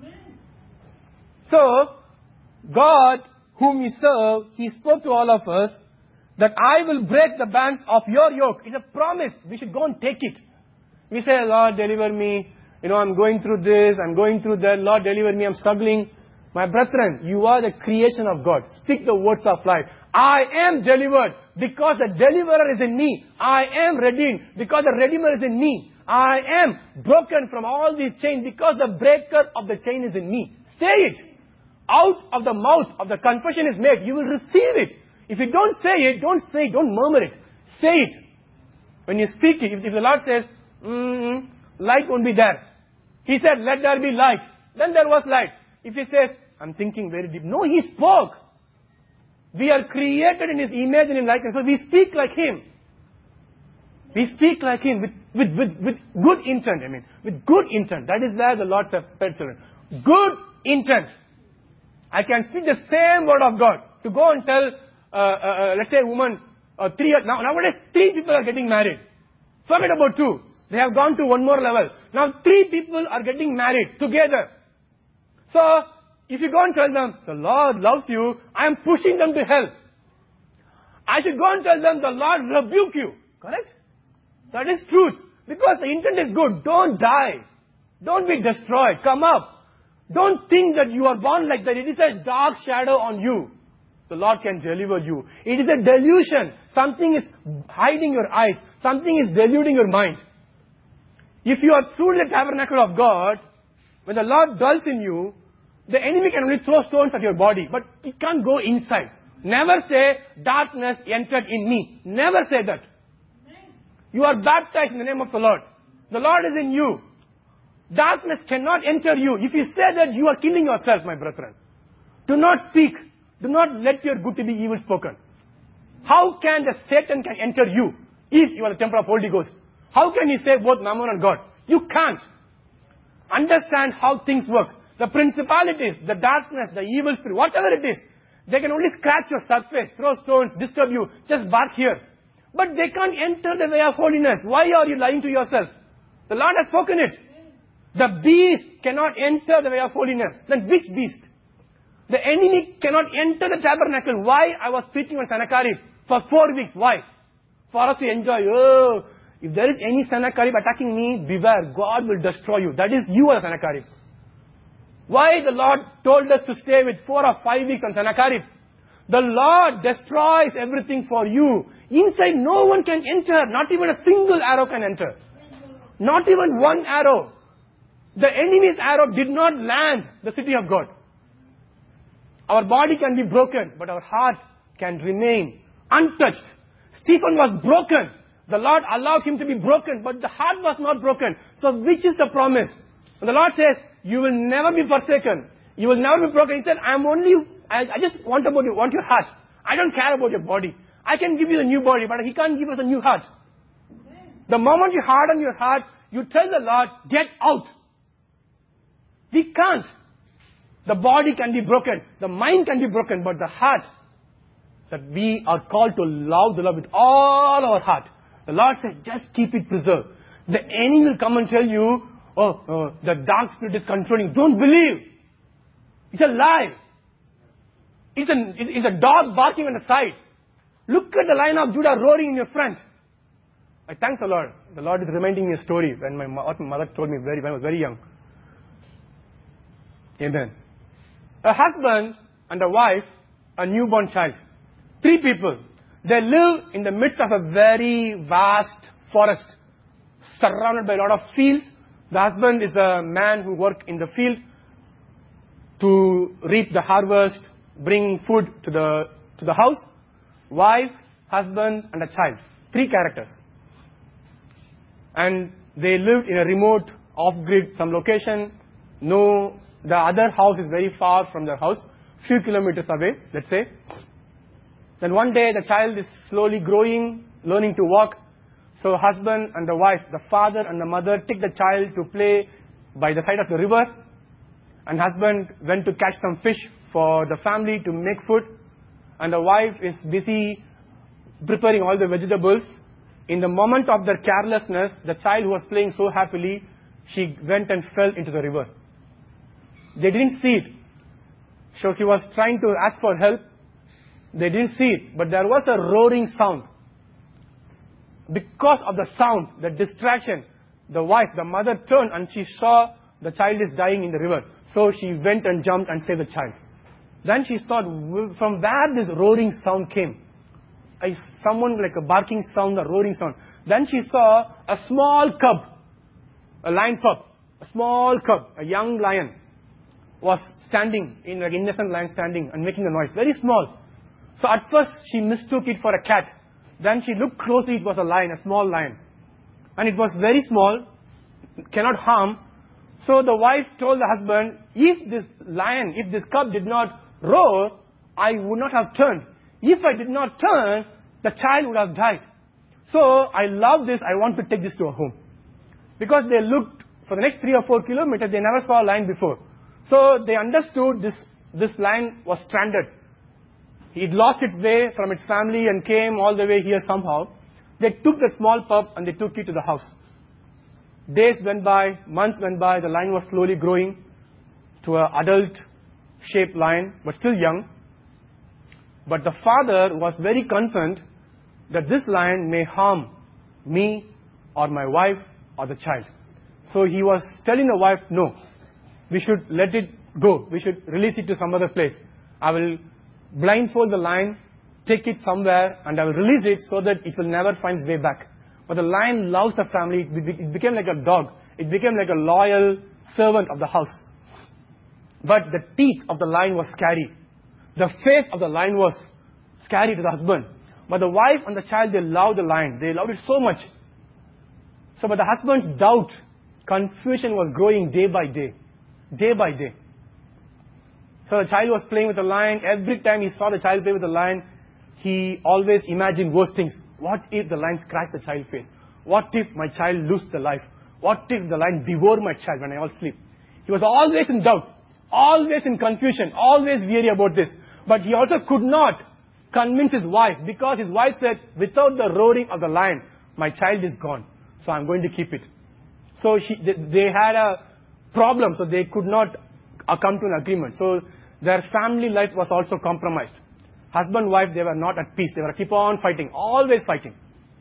So, God, whom we serve, He spoke to all of us that I will break the bands of your yoke. It's a promise. We should go and take it. We say, Lord, deliver me. I'm going through this, I'm going through that. Lord, deliver me, I'm struggling. My brethren, you are the creation of God. Speak the words of life. I am delivered because the deliverer is in me. I am redeemed because the redeemer is in me. I am broken from all these chains because the breaker of the chain is in me. Say it. Out of the mouth of the confession is made. You will receive it. If you don't say it, don't murmur it. Say it. When you speak it, if the Lord says, light won't be there. He said, let there be light. Then there was light. If He says, I'm thinking very deep. No, He spoke. We are created in His image and in likeness. So we speak like Him. We speak like Him with good intent. With good intent. That is where the Lord said, children. Good intent. I can speak the same word of God. To go and tell, let's say a woman, nowadays 3 people are getting married. Forget about 2. They have gone to one more level. Now 3 people are getting married together. So, if you go and tell them, the Lord loves you, I am pushing them to hell. I should go and tell them, the Lord rebuke you. Correct? That is truth. Because the intent is good. Don't die. Don't be destroyed. Come up. Don't think that you are born like that. It is a dark shadow on you. The Lord can deliver you. It is a delusion. Something is hiding your eyes. Something is deluding your mind. If you are through the tabernacle of God, when the Lord dwells in you, the enemy can only throw stones at your body, but it can't go inside. Never say, darkness entered in me. Never say that. You are baptized in the name of the Lord. The Lord is in you. Darkness cannot enter you. If you say that, you are killing yourself, my brethren. Do not speak. Do not let your good to be evil spoken. How can the Satan can enter you if you are the temple of Holy Ghost? How can he say both Mammon and God? You can't. Understand how things work. The principalities, the darkness, the evil spirit, whatever it is, they can only scratch your surface, throw stones, disturb you, just bark here. But they can't enter the way of holiness. Why are you lying to yourself? The Lord has spoken it. The beast cannot enter the way of holiness. Then which beast? The enemy cannot enter the tabernacle. Why? I was preaching on Sennacherib for 4 weeks. Why? For us to enjoy. Oh, if there is any Sennacherib attacking me, beware. God will destroy you. That is you are Sennacherib. Why the Lord told us to stay with 4 or 5 weeks on Sennacherib? The Lord destroys everything for you. Inside no one can enter. Not even a single arrow can enter. Not even one arrow. The enemy's arrow did not land the city of God. Our body can be broken, but our heart can remain untouched. Stephen was broken. The Lord allowed him to be broken, but the heart was not broken. So which is the promise? And the Lord says, you will never be forsaken. You will never be broken. He said, I just want your heart. I don't care about your body. I can give you a new body, but He can't give us a new heart. The moment you harden your heart, you tell the Lord, get out. We can't. The body can be broken. The mind can be broken, but the heart, that we are called to love the Lord with all our heart. The Lord said, just keep it preserved. The enemy will come and tell you, the dark spirit is controlling. Don't believe. It's a lie. It's a dog barking on the side. Look at the Lion of Judah roaring in your front. I thank the Lord. The Lord is reminding me a story when my mother told me when I was very young. Amen. A husband and a wife, a newborn child. 3 people. They live in the midst of a very vast forest, surrounded by a lot of fields. The husband is a man who works in the field to reap the harvest, bring food to the house. Wife, husband, and a child. 3 characters. And they lived in a remote, off-grid, some location. No, the other house is very far from their house, few kilometers away, let's say. Then one day the child is slowly growing, learning to walk. So husband and the wife, the father and the mother, take the child to play by the side of the river. And husband went to catch some fish for the family to make food. And the wife is busy preparing all the vegetables. In the moment of their carelessness, the child who was playing so happily, she went and fell into the river. They didn't see it. So she was trying to ask for help. They didn't see it, but there was a roaring sound. Because of the sound, the distraction, the wife, the mother turned and she saw the child is dying in the river. So she went and jumped and saved the child. Then she thought, from where this roaring sound came? Someone like a barking sound, a roaring sound. Then she saw a small cub, a lion pup, a small cub, a young lion, was standing, in an innocent lion standing and making a noise, very small. So at first she mistook it for a cat. Then she looked closely, it was a lion, a small lion. And it was very small, cannot harm. So the wife told the husband, if this lion, if this cub did not roar, I would not have turned. If I did not turn, the child would have died. So I love this, I want to take this to a home. Because they looked, for the next 3 or 4 kilometers, they never saw a lion before. So they understood this lion was stranded. It lost its way from its family and came all the way here somehow. They took the small pup and they took it to the house. Days went by, months went by, the lion was slowly growing to an adult-shaped lion, but still young. But the father was very concerned that this lion may harm me or my wife or the child. So he was telling the wife, no, we should let it go. We should release it to some other place. I will blindfold the lion, take it somewhere, and I will release it so that it will never find its way back. But the lion loves the family. It became like a dog. It became like a loyal servant of the house. But the teeth of the lion was scary. The face of the lion was scary to the husband. But the wife and the child, they loved the lion. They loved it so much. So, but the husband's doubt, confusion was growing day by day. Day by day. So the child was playing with the lion. Every time he saw the child play with the lion, he always imagined worse things. What if the lion scratched the child's face? What if my child lose the life? What if the lion devour my child when I all sleep? He was always in doubt, always in confusion, always weary about this. But he also could not convince his wife, because his wife said, without the roaring of the lion, my child is gone. So I'm going to keep it. So they had a problem, so they could not come to an agreement. So their family life was also compromised. Husband, wife, they were not at peace. They were keep on fighting, always fighting.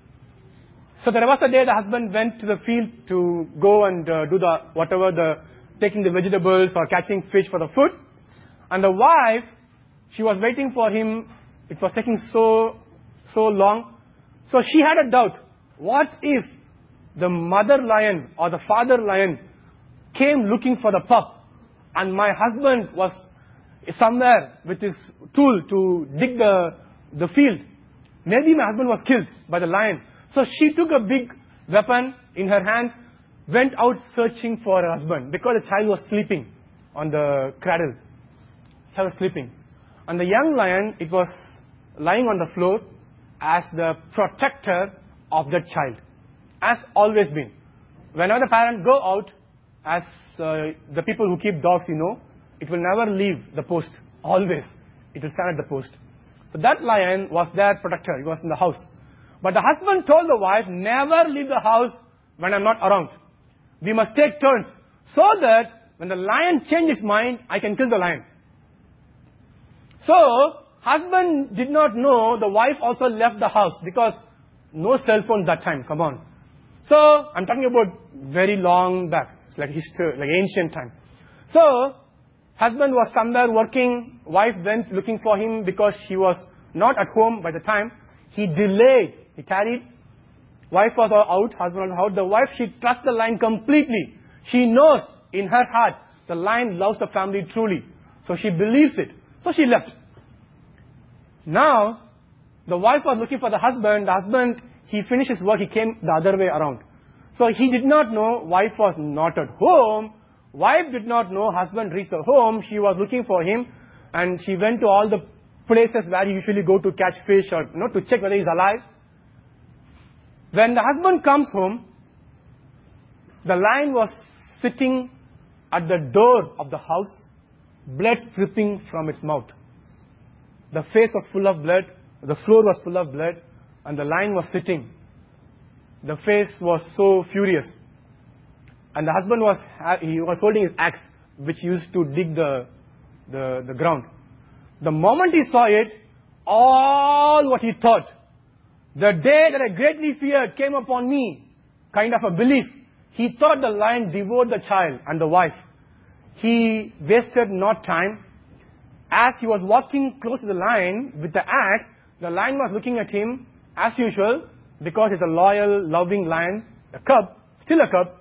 So there was a day the husband went to the field to go and do taking the vegetables or catching fish for the food. And the wife, she was waiting for him. It was taking so long. So she had a doubt. What if the mother lion or the father lion came looking for the pup, and my husband was somewhere with his tool to dig the field? Maybe my husband was killed by the lion. So she took a big weapon in her hand, went out searching for her husband, because the child was sleeping on the cradle. The child was sleeping. And the young lion, it was lying on the floor as the protector of that child. As always been. Whenever the parents go out, as the people who keep dogs, it will never leave the post. Always. It will stand at the post. So that lion was their protector. He was in the house. But the husband told the wife, never leave the house when I'm not around. We must take turns so that when the lion changes his mind, I can kill the lion. So, husband did not know the wife also left the house because no cell phone that time, come on. So, I'm talking about very long back. It's like history, like ancient time. So, husband was somewhere working, wife went looking for him because she was not at home by the time. He delayed, he tarried. Wife was out, husband was out. The wife, she trusts the lion completely. She knows in her heart the lion loves the family truly. So she believes it. So she left. Now, the wife was looking for the husband. The husband, he finished his work, he came the other way around. So he did not know wife was not at home. Wife did not know husband reached the home. She was looking for him and she went to all the places where you usually go to catch fish or to check whether he's alive. When the husband comes home, the lion was sitting at the door of the house, blood dripping from its mouth. The face was full of blood, the floor was full of blood, and the lion was sitting. The face was so furious. And the husband was holding his axe, which used to dig the ground. The moment he saw it, all what he thought, the day that I greatly feared came upon me, kind of a belief. He thought the lion devoured the child and the wife. He wasted not time. As he was walking close to the lion with the axe, the lion was looking at him as usual because it's a loyal, loving lion, a cub, still a cub.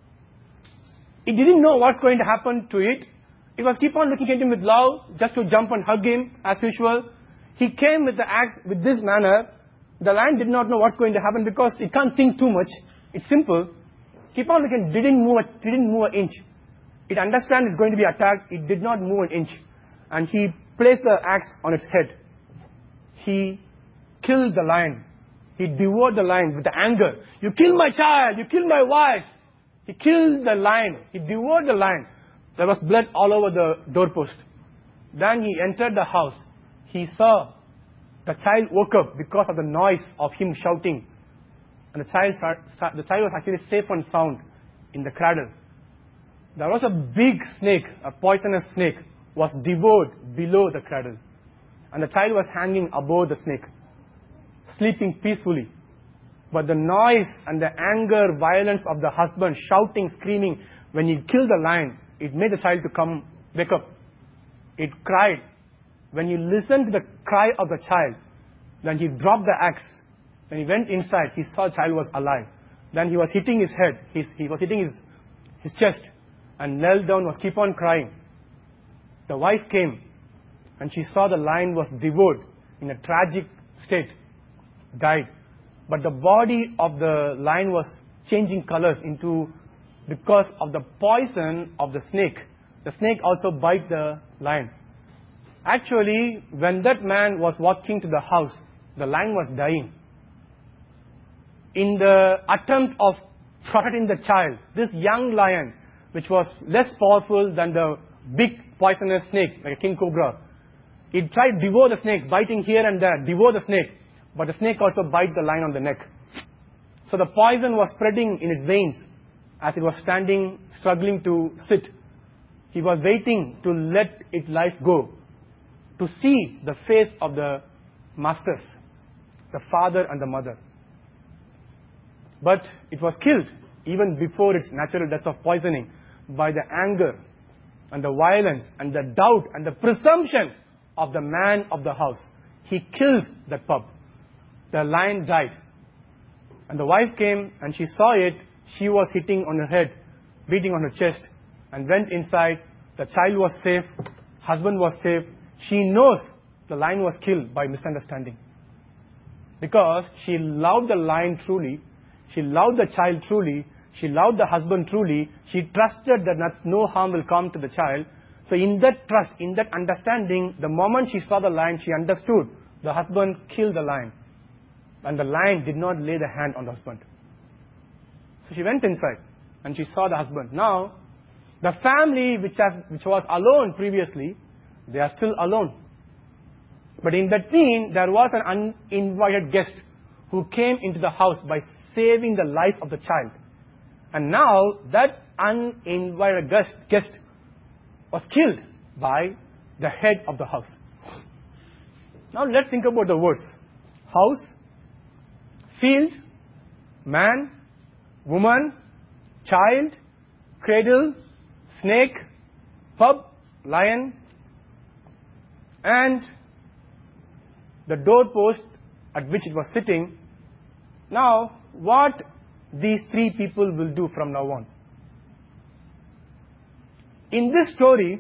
It didn't know what's going to happen to it. It was keep on looking at him with love, just to jump and hug him as usual. He came with the axe with this manner. The lion did not know what's going to happen because it can't think too much. It's simple. Keep on looking, didn't move an inch. It understands it's going to be attacked. It did not move an inch. And he placed the axe on its head. He killed the lion. He devoured the lion with the anger. You killed my child. You killed my wife. He killed the lion. He devoured the lion. There was blood all over the doorpost. Then he entered the house. He saw the child woke up because of the noise of him shouting. And the child was actually safe and sound in the cradle. There was a big snake, a poisonous snake, was devoured below the cradle. And the child was hanging above the snake, sleeping peacefully. But the noise and the anger, violence of the husband, shouting, screaming, when he killed the lion, it made the child to wake up. It cried. When he listened to the cry of the child, then he dropped the axe. When he went inside, he saw the child was alive. Then he was hitting his head. He was hitting his chest and knelt down, was keep on crying. The wife came and she saw the lion was devoured in a tragic state, died. But the body of the lion was changing colors because of the poison of the snake. The snake also bite the lion. Actually, when that man was walking to the house, the lion was dying. In the attempt of protecting the child, this young lion, which was less powerful than the big poisonous snake, like a king cobra, it tried to devour the snake, biting here and there, devour the snake. But the snake also bite the lion on the neck. So the poison was spreading in his veins as it was standing, struggling to sit. He was waiting to let its life go, to see the face of the masters, the father and the mother. But it was killed even before its natural death of poisoning by the anger and the violence and the doubt and the presumption of the man of the house. He killed that pup. The lion died. And the wife came and she saw it. She was hitting on her head, beating on her chest, and went inside. The child was safe. Husband was safe. She knows the lion was killed by misunderstanding. Because she loved the lion truly. She loved the child truly. She loved the husband truly. She trusted that no harm will come to the child. So in that trust, in that understanding, the moment she saw the lion, she understood the husband killed the lion. And the lion did not lay the hand on the husband. So she went inside and she saw the husband. Now, the family which was alone previously, they are still alone. But in between, there was an uninvited guest who came into the house by saving the life of the child. And now that uninvited guest was killed by the head of the house. Now let's think about the words. House, field, man, woman, child, cradle, snake, pub, lion, and the doorpost at which it was sitting. Now, what these three people will do from now on? In this story,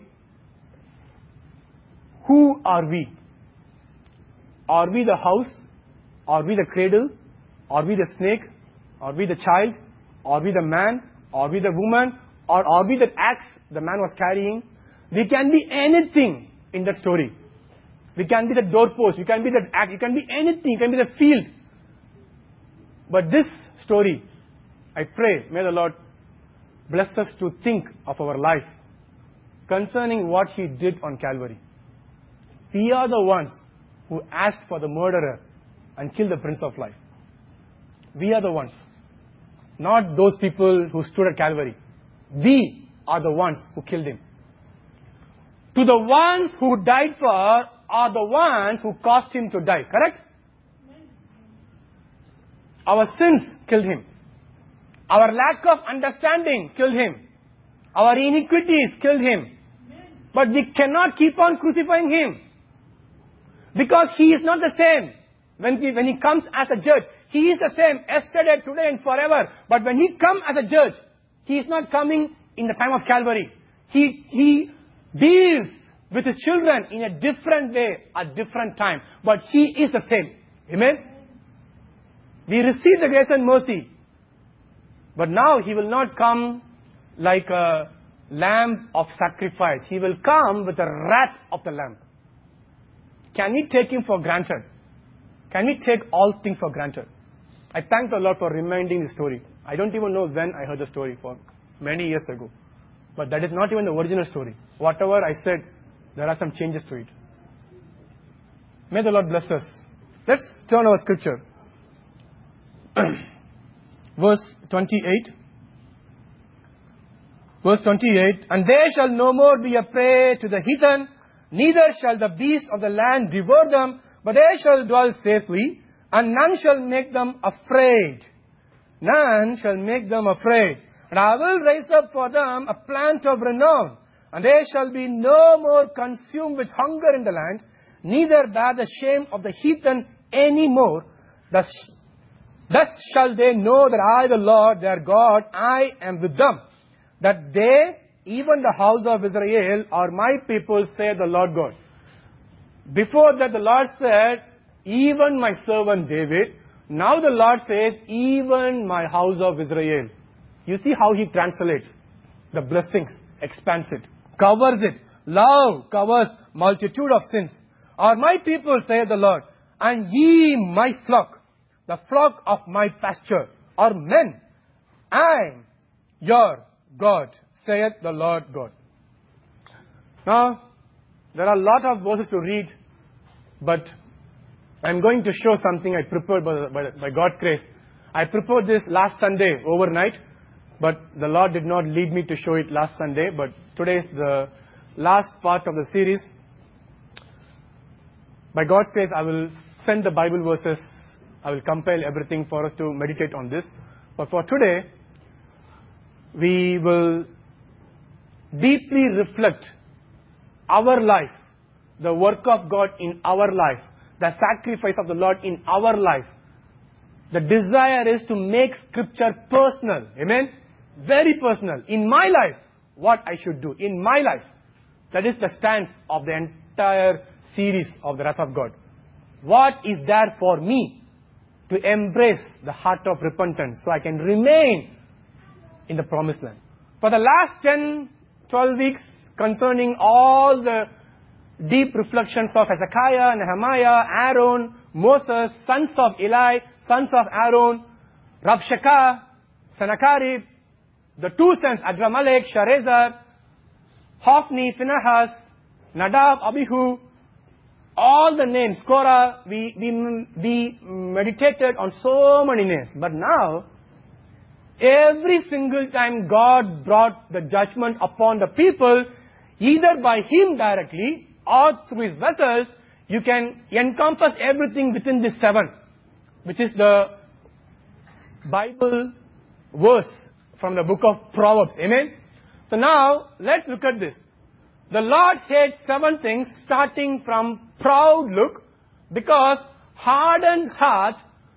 who are we? Are we the house? Are we the cradle? Are we the snake? Are we the child? Are we the man? Are we the woman? Or are we the axe the man was carrying? We can be anything in that story. We can be the doorpost. We can be the axe. You can be anything. You can be the field. But this story, I pray, may the Lord bless us to think of our life concerning what He did on Calvary. We are the ones who asked for the murderer and killed the Prince of Life. We are the ones. Not those people who stood at Calvary. We are the ones who killed Him. To the ones who died for are the ones who caused Him to die. Correct? Our sins killed Him. Our lack of understanding killed Him. Our iniquities killed Him. But we cannot keep on crucifying Him. Because He is not the same. When He comes as a judge, He is the same yesterday, today and forever. But when He comes as a judge, He is not coming in the time of Calvary. He deals with His children in a different way at different time. But He is the same. Amen? We receive the grace and mercy. But now He will not come like a lamb of sacrifice. He will come with the wrath of the lamb. Can we take Him for granted? Can we take all things for granted? I thank the Lord for reminding the story. I don't even know when I heard the story, for many years ago. But that is not even the original story. Whatever I said, there are some changes to it. May the Lord bless us. Let's turn our scripture. Verse 28. Verse 28. And they shall no more be a prey to the heathen, neither shall the beasts of the land devour them, but they shall dwell safely, and none shall make them afraid. None shall make them afraid. And I will raise up for them a plant of renown, and they shall be no more consumed with hunger in the land, neither bear the shame of the heathen any more. Thus shall they know that I, the Lord their God, I am with them, that they, even the house of Israel, are my people, saith the Lord God. Before that the Lord said, even my servant David. Now the Lord says, even my house of Israel. You see how He translates the blessings, expands it, covers it. Love covers multitude of sins. Are my people, saith the Lord, and ye my flock, the flock of my pasture, are men. I am your God, saith the Lord God. Now, there are a lot of verses to read, but I'm going to show something I prepared by God's grace. I prepared this last Sunday overnight, but the Lord did not lead me to show it last Sunday, but today is the last part of the series. By God's grace, I will send the Bible verses. I will compile everything for us to meditate on this. But for today, we will deeply reflect our life, the work of God in our life, the sacrifice of the Lord in our life. The desire is to make Scripture personal. Amen? Very personal. In my life, what I should do. In my life. That is the stance of the entire series of the Wrath of God. What is there for me to embrace the heart of repentance so I can remain in the promised land? For the last 10, 12 weeks, concerning all the deep reflections of Hezekiah, Nehemiah, Aaron, Moses, sons of Eli, sons of Aaron, Rabshakeh, Sennacherib, the two sons, Adramelech, Sharezer, Hophni, Phinehas, Nadab, Abihu, all the names, Korah, we meditated on so many names. But now, Every single time God brought the judgment upon the people, either by Him directly or through His vessels, you can encompass everything within this 7, which is the Bible verse from the book of Proverbs. Amen? So now, let's look at this. The Lord hates 7 things, starting from proud look, because hardened heart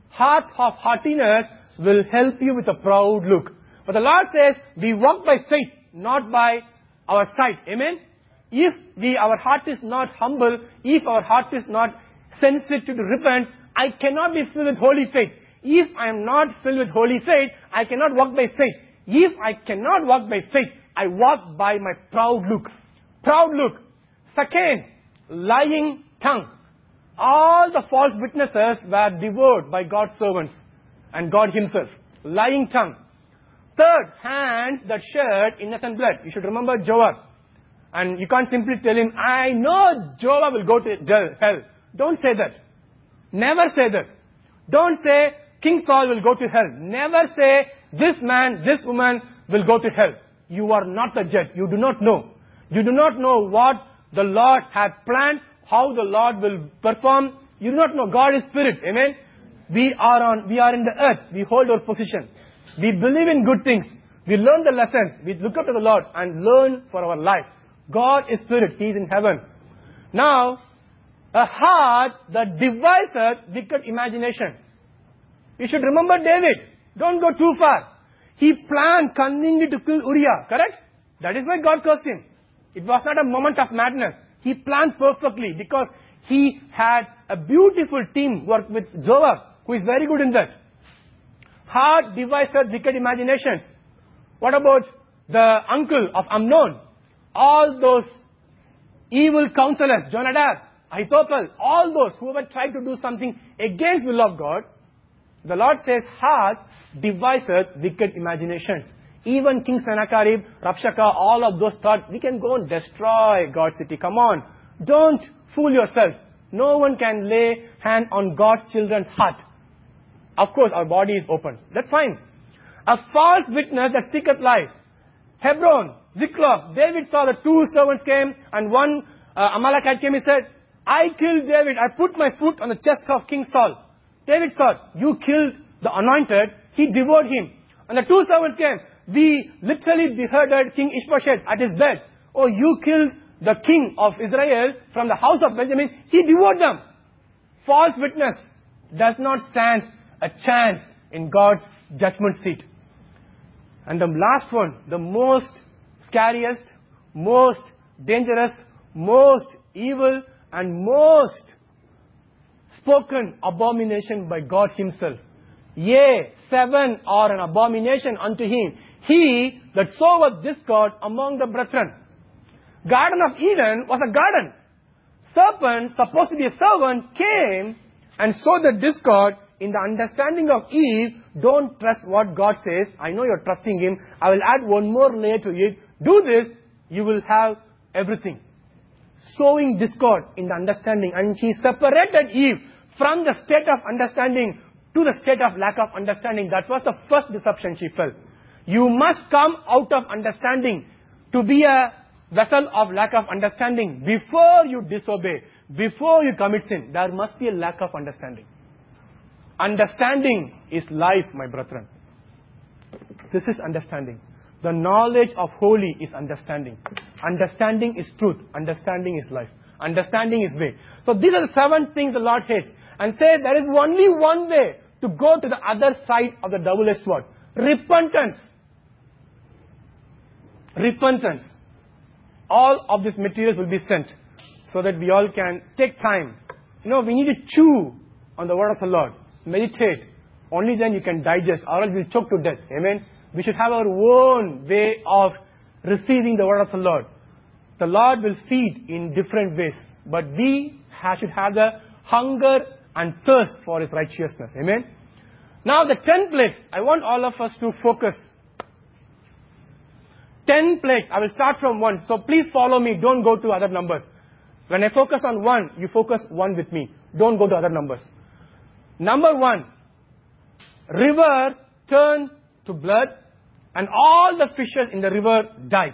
of haughtiness will help you with a proud look. But the Lord says, we walk by faith, not by our sight. Amen? If our heart is not humble, if our heart is not sensitive to repent, I cannot be filled with holy faith. If I am not filled with holy faith, I cannot walk by faith. If I cannot walk by faith, I walk by my proud look. Proud look. Second, lying tongue. All the false witnesses were devoured by God's servants and God Himself. Lying tongue. Third, hands that shed innocent blood. You should remember Joab. And you can't simply tell him, I know Joab will go to hell. Don't say that. Never say that. Don't say, King Saul will go to hell. Never say, this man, this woman will go to hell. You are not the judge. You do not know. You do not know what the Lord had planned, how the Lord will perform. You do not know. God is spirit. Amen. We are in the earth. We hold our position. We believe in good things. We learn the lessons. We look up to the Lord and learn for our life. God is spirit. He is in heaven. Now, a heart that deviseth wicked imagination. You should remember David. Don't go too far. He planned cunningly to kill Uriah. Correct? That is why God cursed him. It was not a moment of madness. He planned perfectly because he had a beautiful team work with Joab, who is very good in that. Heart deviseth wicked imaginations. What about the uncle of Amnon? All those evil counselors, Jonadab, Ahithophel, all those who ever tried to do something against the will of God, the Lord says, heart deviseth wicked imaginations. Even King Sennacherib, Rabshakeh, all of those thought, we can go and destroy God's city. Come on. Don't fool yourself. No one can lay hand on God's children's heart. Of course, our body is open. That's fine. A false witness that speaketh lies. Hebron, Ziklag, David saw the 2 servants came and one Amalekite came. He said, I killed David. I put my foot on the chest of King Saul. David thought, you killed the anointed. He devoured him. And the 2 servants came. We literally beheaded King Ishbosheth at his bed. Oh, you killed the king of Israel from the house of Benjamin. He devoured them. False witness does not stand a chance in God's judgment seat. And the last one, the most scariest, most dangerous, most evil, and most spoken abomination by God Himself. Yea, 7 are an abomination unto Him. He that soweth discord among the brethren. Garden of Eden was a garden. Serpent, supposed to be a servant, came and sowed the discord in the understanding of Eve. Don't trust what God says. I know you're trusting Him. I will add one more layer to it. Do this, you will have everything. Sowing discord in the understanding. And He separated Eve from the state of understanding to the state of lack of understanding. That was the first deception she felt. You must come out of understanding to be a vessel of lack of understanding. Before you disobey, before you commit sin, there must be a lack of understanding. Understanding is life, my brethren. This is understanding. The knowledge of holy is understanding. Understanding is truth. Understanding is life. Understanding is way. So these are the 7 things the Lord hates. And say there is only one way to go to the other side of the double-edged sword. Repentance. Repentance. All of these materials will be sent so that we all can take time. We need to chew on the word of the Lord. Meditate. Only then you can digest, or else we'll choke to death. Amen. We should have our own way of receiving the word of the Lord. The Lord will feed in different ways. But we should have the hunger and thirst for His righteousness. Amen. Now the 10 plagues, I want all of us to focus. 10 plagues, I will start from 1. So please follow me, don't go to other numbers. When I focus on 1, you focus 1 with me. Don't go to other numbers. Number 1, river turned to blood, and all the fishes in the river died.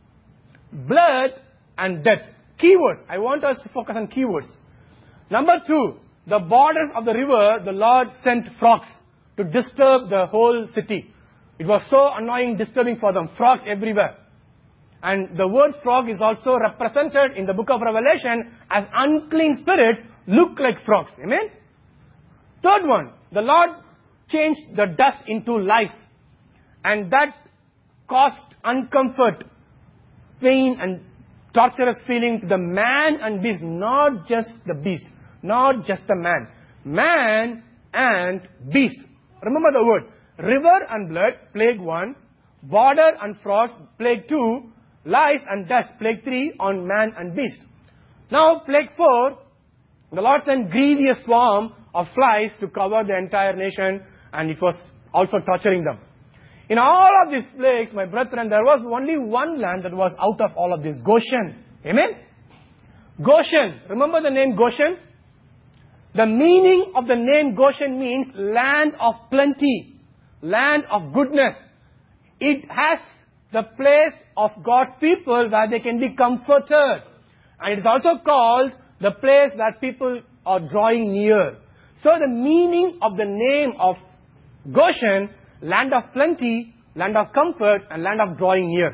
Blood and death. Keywords. I want us to focus on keywords. Number 2, the borders of the river, the Lord sent frogs to disturb the whole city. It was so annoying, disturbing for them. Frogs everywhere. And the word frog is also represented in the book of Revelation as unclean spirits look like frogs. Amen? Third one, the Lord changed the dust into lice. And that caused uncomfort, pain and torturous feeling to the man and beast. Not just the beast. Not just the man. Man and beast. Remember the word. River and blood, plague 1. Border and frogs, plague 2. Lice and dust, plague 3 on man and beast. Now, plague 4, the Lord sent grievous swarm of flies to cover the entire nation, and it was also torturing them. In all of these plagues, my brethren, there was only one land that was out of all of this. Goshen. Amen? Goshen. Remember the name Goshen? The meaning of the name Goshen means land of plenty, land of goodness. It has the place of God's people where they can be comforted. And it is also called the place where people are drawing near. So the meaning of the name of Goshen, land of plenty, land of comfort, and land of drawing near.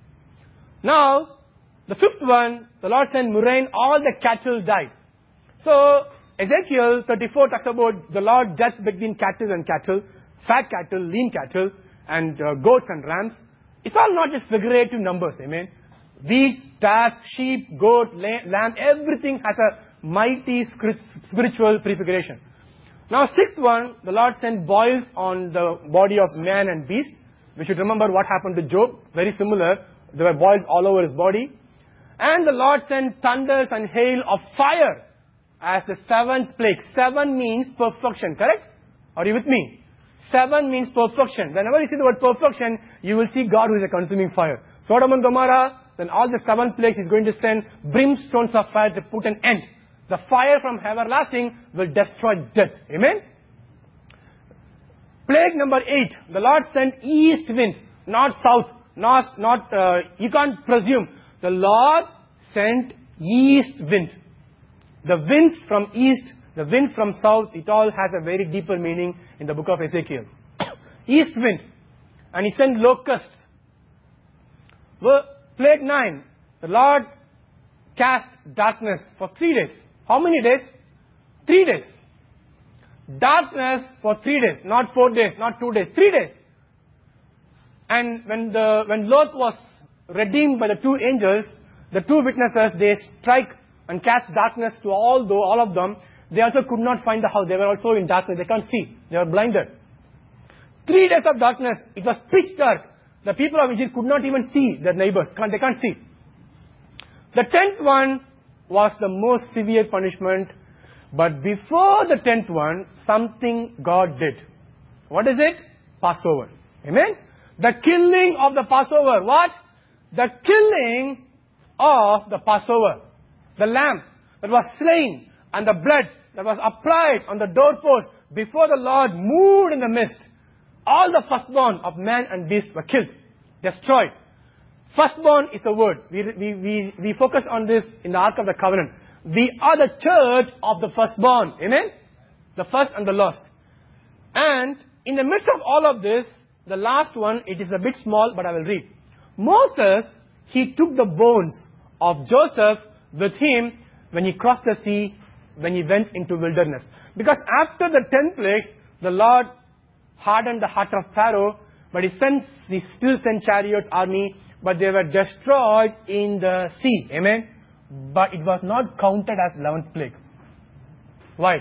Now, the 5th one, the Lord sent murrain, all the cattle died. So, Ezekiel 34 talks about the Lord judged between cattle and cattle, fat cattle, lean cattle, and goats and rams. It's all not just figurative numbers, amen. Beasts, calves, sheep, goat, lamb, everything has a mighty spiritual prefiguration. Now, 6th one, the Lord sent boils on the body of man and beast. We should remember what happened to Job. Very similar. There were boils all over his body. And the Lord sent thunders and hail of fire as the 7th plague. 7 means perfection, correct? Are you with me? 7 means perfection. Whenever you see the word perfection, you will see God who is a consuming fire. Sodom and Gomorrah, then all the 7 plagues is going to send brimstones of fire to put an end. The fire from everlasting will destroy death. Amen? Plague number 8. The Lord sent east wind, not south, you can't presume. The Lord sent east wind. The winds from east, the winds from south, it all has a very deeper meaning in the book of Ezekiel. East wind. And he sent locusts. Plague 9. The Lord cast darkness for 3 days. How many days? 3 days. Darkness for 3 days. Not 4 days, not 2 days. 3 days. And when Lot was redeemed by the 2 angels, the 2 witnesses, they strike and cast darkness to all of them. They also could not find the house. They were also in darkness. They can't see. They were blinded. 3 days of darkness. It was pitch dark. The people of Egypt could not even see their neighbors. They can't see. The 10th one was the most severe punishment. But before the 10th one, something God did. What is it? Passover. Amen? The killing of the Passover. What? The killing of the Passover. The lamb that was slain and the blood that was applied on the doorpost before the Lord moved in the midst. All the firstborn of man and beast were killed, destroyed. Firstborn is the word. We focus on this in the Ark of the Covenant. We are the church of the firstborn. Amen? The first and the last. And in the midst of all of this, the last one, it is a bit small, but I will read. Moses, he took the bones of Joseph with him when he crossed the sea, when he went into wilderness. Because after the 10 plagues, the Lord hardened the heart of Pharaoh, but he still sent chariots, army, but they were destroyed in the sea. Amen? But it was not counted as 11th plague. Why?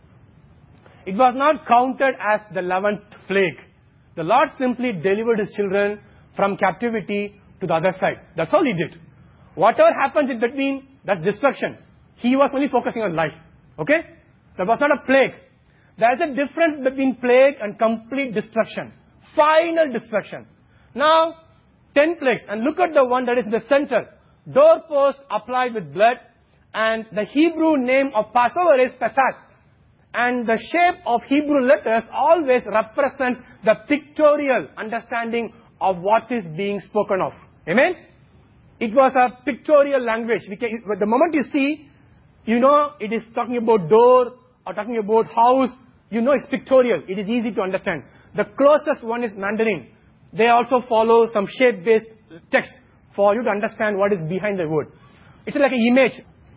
It was not counted as the 11th plague. The Lord simply delivered his children from captivity to the other side. That's all he did. Whatever happens in between, that's destruction. He was only focusing on life. Okay? That was not a plague. There is a difference between plague and complete destruction. Final destruction. Now, 10 plagues. And look at the one that is in the center. Doorpost applied with blood. And the Hebrew name of Passover is Pesach. and the shape of Hebrew letters always represent the pictorial understanding of what is being spoken of. Amen? It was a pictorial language. The moment you see, you know it is talking about door or talking about house, you know it's pictorial. It is easy to understand. The closest one is Mandarin. They also follow some shape-based text for you to understand what is behind the word. It's like an image.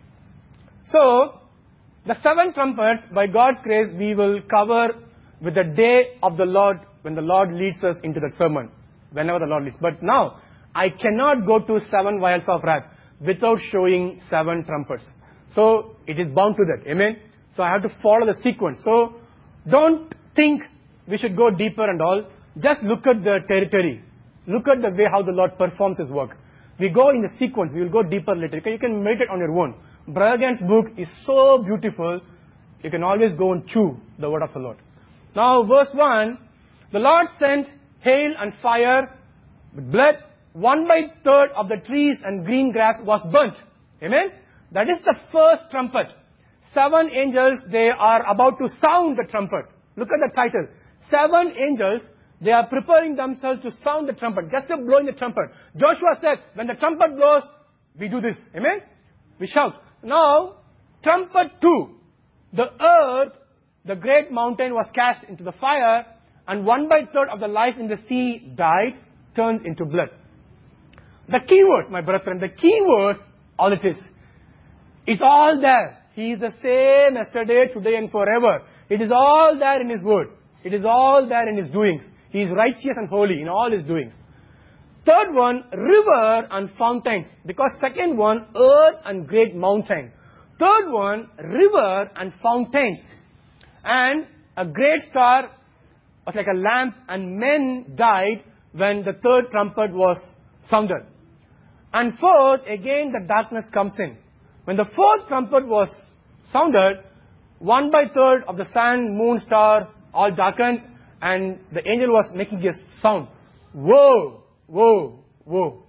So, the 7 trumpets, by God's grace, we will cover with the day of the Lord, when the Lord leads us into the sermon, whenever the Lord leads. But now, I cannot go to 7 vials of wrath without showing 7 trumpets. So, it is bound to that. Amen? So, I have to follow the sequence. So, don't think we should go deeper and all. Just look at the territory. Look at the way how the Lord performs His work. We go in the sequence. We will go deeper later. You can meditate on your own. Brother Gagn's book is so beautiful. You can always go and chew the word of the Lord. Now, verse 1. The Lord sent hail and fire with blood. 1/3 of the trees and green grass was burnt. Amen? That is the first trumpet. 7 angels, they are about to sound the trumpet. Look at the title. 7 angels, they are preparing themselves to sound the trumpet. Just blowing the trumpet. Joshua said, when the trumpet blows, we do this. Amen? We shout. Now, trumpet 2. The earth, the great mountain, was cast into the fire, and 1/3 of the life in the sea died, turned into blood. The key words, my brethren, the key words, all it is. It's all there. He is the same yesterday, today, and forever. It is all there in His word. It is all there in His doings. He is righteous and holy in all His doings. Third one, river and fountains. Because second one, earth and great mountain. Third one, river and fountains. And a great star was like a lamp, and men died when the third trumpet was sounded. And fourth, again the darkness comes in. When the fourth trumpet was sounded, 1/3 of the sun, moon, star, all darkened, and the angel was making a sound. Woe, woe, woe.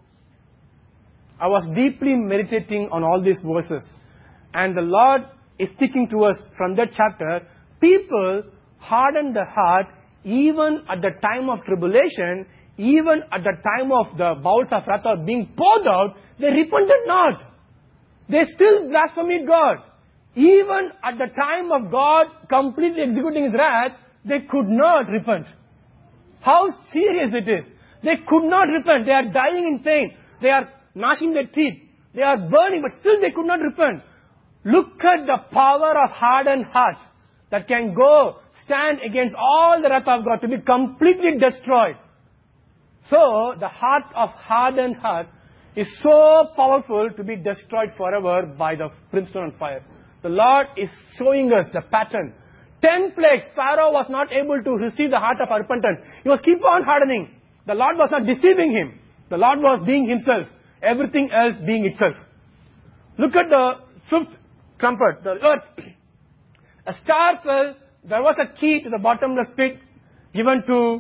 I was deeply meditating on all these verses, and the Lord is speaking to us from that chapter. People harden the heart even at the time of tribulation, even at the time of the bowls of wrath are being poured out, they repented not. They still blasphemed God. Even at the time of God completely executing His wrath, they could not repent. How serious it is. They could not repent. They are dying in pain. They are gnashing their teeth. They are burning, but still they could not repent. Look at the power of hardened heart that can go stand against all the wrath of God to be completely destroyed. So, the heart of hardened heart is so powerful to be destroyed forever by the brimstone and fire. The Lord is showing us the pattern. 10 plagues, Pharaoh was not able to receive the heart of repentance. He was keep on hardening. The Lord was not deceiving him. The Lord was being Himself. Everything else being itself. Look at the 5th trumpet, the earth. A star fell. There was a key to the bottomless pit given to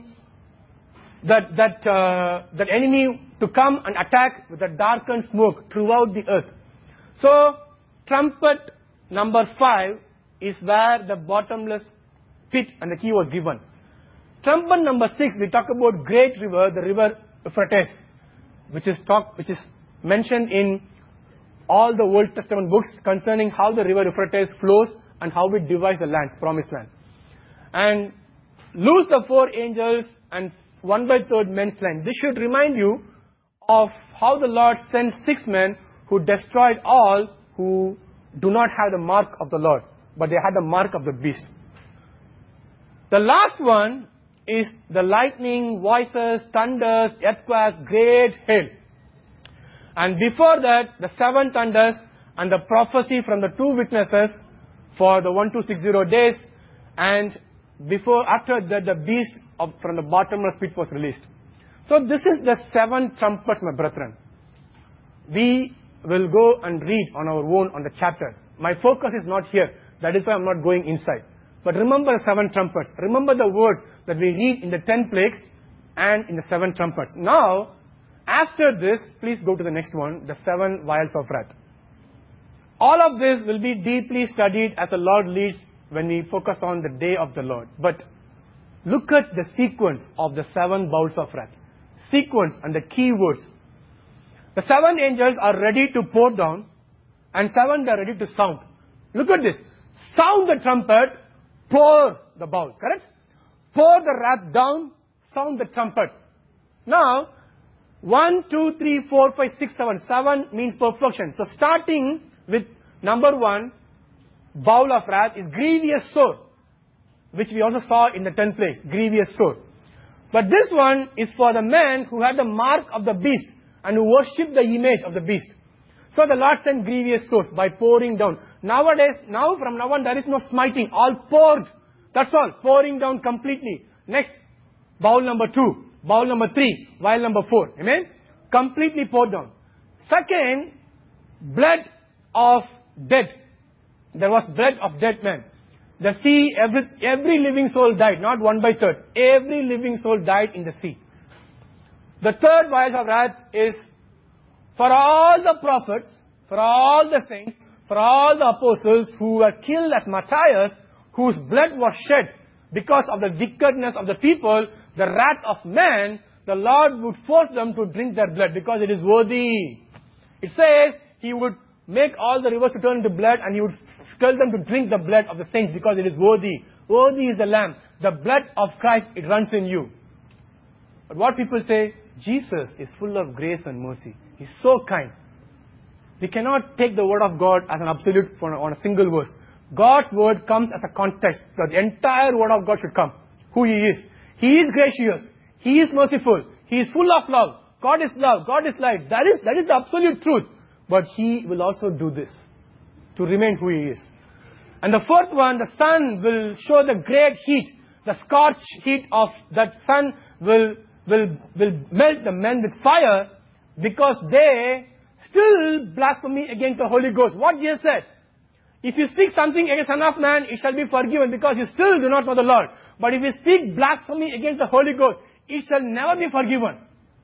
that enemy to come and attack with a darkened smoke throughout the earth. So, trumpet number 5 is where the bottomless pit and the key was given. Trumpet number 6, we talk about great river, the river Euphrates, which is mentioned in all the Old Testament books concerning how the river Euphrates flows and how it divides the lands, promised land. And loose the 4 angels and 1/3 men slain. This should remind you of how the Lord sent 6 men who destroyed all who do not have the mark of the Lord, but they had the mark of the beast. The last one is the lightning, voices, thunders, earthquakes, great hail. And before that, the 7 thunders and the prophecy from the 2 witnesses for the 1260 days, and after that, the beast from the bottomless pit was released. So this is the 7 trumpets, my brethren. We will go and read on our own on the chapter. My focus is not here. That is why I'm not going inside. But remember the 7 trumpets. Remember the words that we read in the 10 plagues and in the 7 trumpets. Now, after this, please go to the next one, the 7 vials of wrath. All of this will be deeply studied as the Lord leads when we focus on the day of the Lord. But look at the sequence of the 7 bowls of wrath. Sequence and the key words. The 7 angels are ready to pour down, and 7 are ready to sound. Look at this. Sound the trumpet, pour the bowl. Correct? Pour the wrath down, sound the trumpet. Now, 1, 2, 3, 4, 5, 6, 7. 7 means perfection. So starting with number 1, bowl of wrath is grievous sore, which we also saw in the 10th place. Grievous sore. But this one is for the man who had the mark of the beast and who worshipped the image of the beast. So the Lord sent grievous sores by pouring down. Nowadays, from now on, there is no smiting. All poured. That's all. Pouring down completely. Next, bowl number 2. Bowl number 3. Vial number 4. Amen? Completely poured down. Second, blood of dead. There was blood of dead men. The sea, every living soul died. Not 1/3. Every living soul died in the sea. The third vial of wrath is for all the prophets, for all the saints, for all the apostles who were killed as martyrs, whose blood was shed because of the wickedness of the people, the wrath of man, the Lord would force them to drink their blood because it is worthy. It says He would make all the rivers to turn into blood, and He would tell them to drink the blood of the saints because it is worthy. Worthy is the Lamb. The blood of Christ, it runs in you. But what people say, Jesus is full of grace and mercy. He's so kind. We cannot take the word of God as an absolute on a single verse. God's word comes as a context. The entire word of God should come. Who He is. He is gracious. He is merciful. He is full of love. God is love. God is light. That is the absolute truth. But He will also do this to remain who He is. And the fourth one, the sun will show the great heat. The scorched heat of that sun will melt the men with fire because they still blasphemy against the Holy Ghost. What Jesus said, if you speak something against the Son of Man, it shall be forgiven because you still do not know the Lord. But if you speak blasphemy against the Holy Ghost, it shall never be forgiven.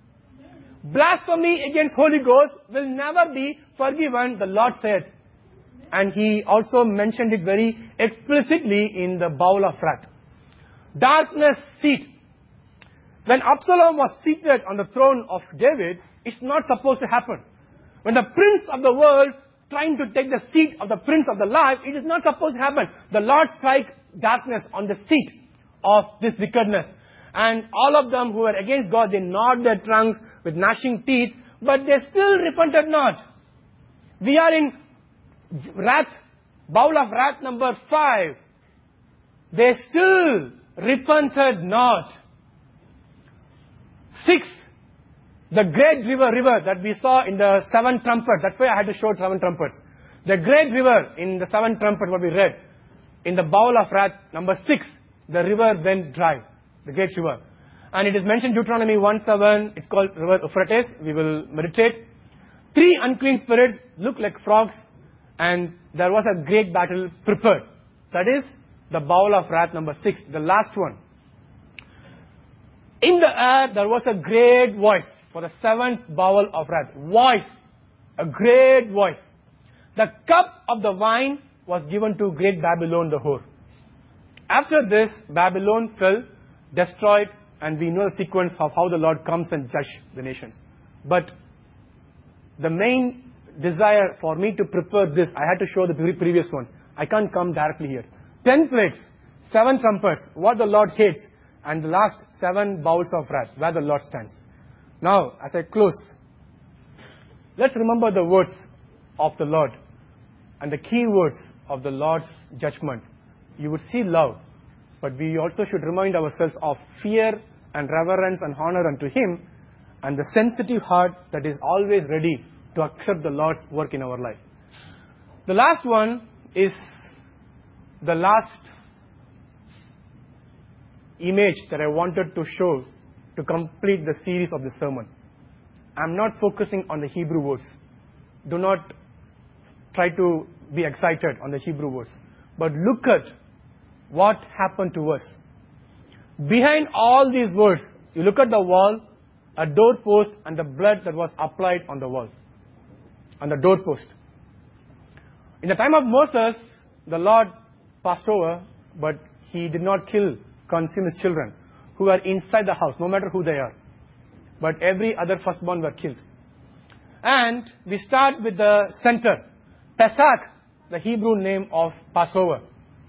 Blasphemy against Holy Ghost will never be forgiven, the Lord said. And He also mentioned it very explicitly in the bowl of wrath. Darkness seat. When Absalom was seated on the throne of David, it's not supposed to happen. When the prince of the world trying to take the seat of the prince of the life, it is not supposed to happen. The Lord strike darkness on the seat of this wickedness. And all of them who were against God, they gnawed their tongues with gnashing teeth, but they still repented not. We are in wrath, bowl of wrath number 5. They still repented not. 6, the great river that we saw in the 7 trumpets. That's why I had to show 7 trumpets. The great river in the 7 trumpets, what we read. In the bowl of wrath number 6, the river went dry. The great river. And it is mentioned Deuteronomy 1:7. It's called River Euphrates. We will meditate. 3 unclean spirits look like frogs. And there was a great battle prepared. That is the bowl of wrath number 6. The last one. In the air, there was a great voice for the 7th bowl of wrath. Voice. A great voice. The cup of the wine was given to great Babylon the whore. After this, Babylon fell, destroyed, and we know the sequence of how the Lord comes and judges the nations. But the main desire for me to prepare this, I had to show the previous ones. I can't come directly here. 10 plagues, 7 trumpets, what the Lord hates, and the last 7 bowls of wrath, where the Lord stands. Now, as I close, let's remember the words of the Lord and the key words of the Lord's judgment. You would see love, but we also should remind ourselves of fear and reverence and honor unto Him, and the sensitive heart that is always ready to accept the Lord's work in our life. The last one is the last image that I wanted to show to complete the series of the sermon. I'm not focusing on the Hebrew words. Do not try to be excited on the Hebrew words. But look at what happened to us. Behind all these words, you look at the wall, a doorpost, and the blood that was applied on the wall, on the doorpost. In the time of Moses, the Lord passed over, but he did not consume his children who are inside the house, no matter who they are. But every other firstborn were killed. And we start with the center. Pesach, the Hebrew name of Passover.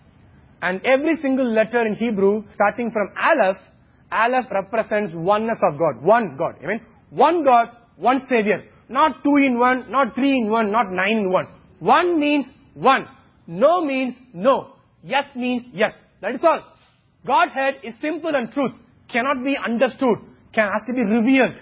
And every single letter in Hebrew, starting from Aleph represents oneness of God. One God. Amen. One God, one Savior. Not 2 in 1, not 3 in 1, not 9 in 1. One means one. No means no. Yes means yes. That is all. Godhead is simple and truth. Cannot be understood. Has to be revealed.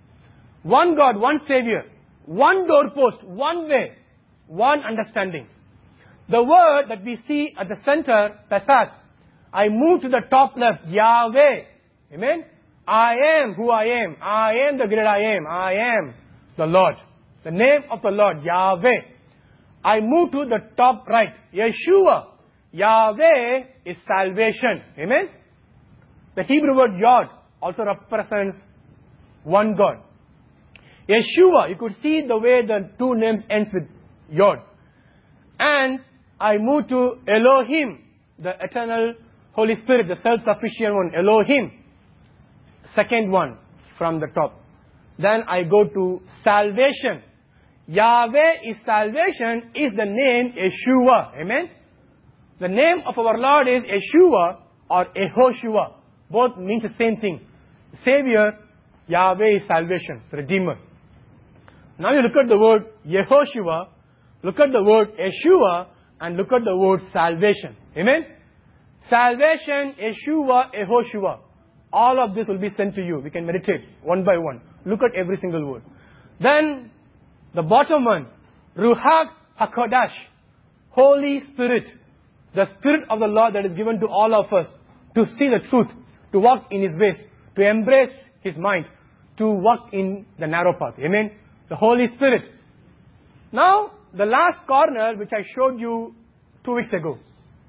One God, one Savior. One doorpost, one way. One understanding. The word that we see at the center, Pesach, I move to the top left, Yahweh. Amen? I am who I am. I am the great I am. I am the Lord. The name of the Lord, Yahweh. I move to the top right, Yeshua. Yahweh is salvation. Amen? The Hebrew word Yod also represents one God. Yeshua, you could see the way the two names ends with Yod. And I move to Elohim, the eternal Holy Spirit, the self-sufficient one, Elohim. Second one from the top. Then I go to salvation. Yahweh is salvation is the name Yeshua. Amen? The name of our Lord is Yeshua or Yehoshua. Both means the same thing. Savior, Yahweh is salvation, Redeemer. Now you look at the word Yehoshua, look at the word Yeshua, and look at the word salvation. Amen? Salvation, Yeshua, Yehoshua. All of this will be sent to you. We can meditate one by one. Look at every single word. Then, the bottom one, Ruach HaKodesh, Holy Spirit. The Spirit of the Lord that is given to all of us to see the truth, to walk in His ways, to embrace His mind, to walk in the narrow path. Amen? The Holy Spirit. Now, the last corner which I showed you 2 weeks ago.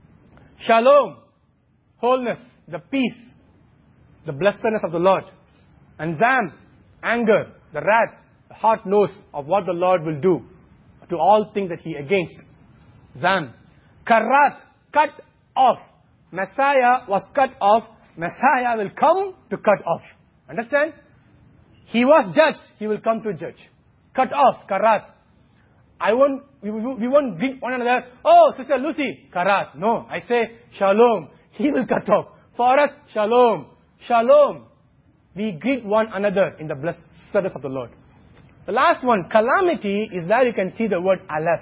Shalom, wholeness, the peace, the blessedness of the Lord. And Zam, anger, the wrath, the heart knows of what the Lord will do to all things that He against. Zam. Karat, cut off. Messiah was cut off. Messiah will come to cut off. Understand? He was judged. He will come to judge. Cut off, karat. We won't greet one another. Oh, Sister Lucy, karat. No, I say shalom. He will cut off. For us, shalom. Shalom. We greet one another in the blessedness of the Lord. The last one, calamity, is where you can see the word Aleph.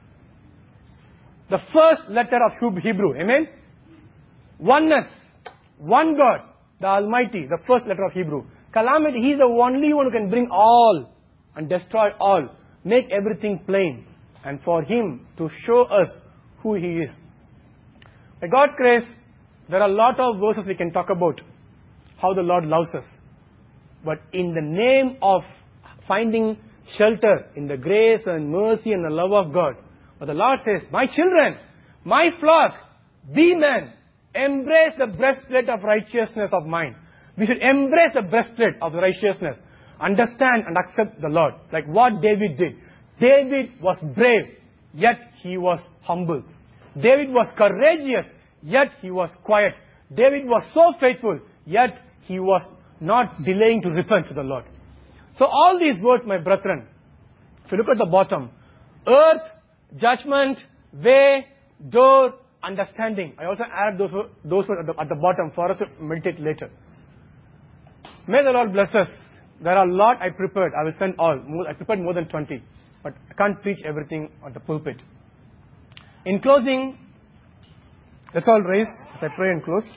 The first letter of Hebrew. Amen? Oneness. One God. The Almighty. The first letter of Hebrew. Calamity. He is the only one who can bring all and destroy all. Make everything plain. And for Him to show us who He is. By God's grace, there are a lot of verses we can talk about. How the Lord loves us. But in the name of finding shelter in the grace and mercy and the love of God, but the Lord says, my children, my flock, be men. Embrace the breastplate of righteousness of mine. We should embrace the breastplate of righteousness. Understand and accept the Lord. Like what David did. David was brave, yet he was humble. David was courageous, yet he was quiet. David was so faithful, yet he was not delaying to repent to the Lord. So all these words, my brethren, if you look at the bottom, earth, judgment, way, door, understanding. I also add those words at the bottom for us to meditate later. May the Lord bless us. There are a lot I prepared. I will send all. I prepared more than 20. But I can't preach everything at the pulpit. In closing, let's all raise as I pray and close.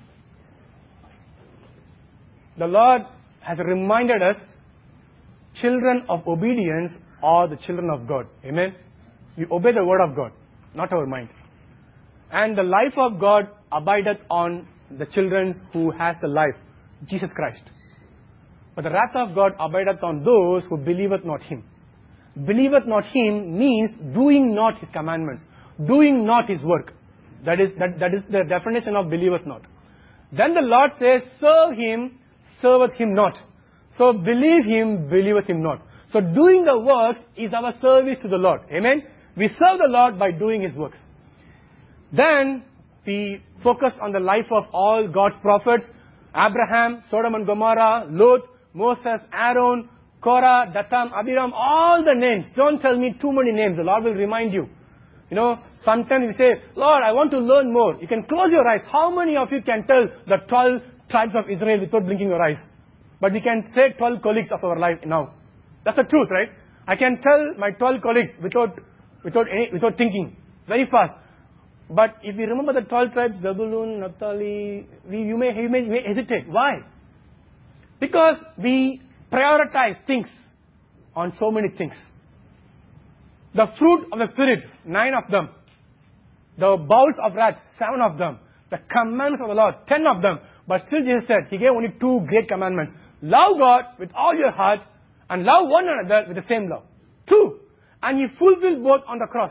The Lord has reminded us, children of obedience are the children of God. Amen? We obey the word of God, not our mind. And the life of God abideth on the children who has the life, Jesus Christ. But the wrath of God abideth on those who believeth not Him. Believeth not Him means doing not His commandments, doing not His work. That is the definition of believeth not. Then the Lord says, serve Him, serveth Him not. So believe Him, believeth Him not. So doing the works is our service to the Lord. Amen? We serve the Lord by doing His works. Then we focus on the life of all God's prophets: Abraham, Sodom and Gomorrah, Lot, Moses, Aaron, Korah, Dathan, Abiram, all the names. Don't tell me too many names. The Lord will remind you. You know, sometimes we say, Lord, I want to learn more. You can close your eyes. How many of you can tell the 12 tribes of Israel without blinking your eyes? But we can say 12 colleagues of our life now. That's the truth, right? I can tell my 12 colleagues without thinking, very fast. But if we remember the 12 tribes, Zebulun, Naphtali, you may hesitate. Why? Because we prioritize things on so many things. The fruit of the Spirit, 9 of them. The bowls of wrath, 7 of them. The commandments of the Lord, 10 of them. But still Jesus said, He gave only 2 great commandments. Love God with all your heart and love one another with the same love. 2. And He fulfilled both on the cross.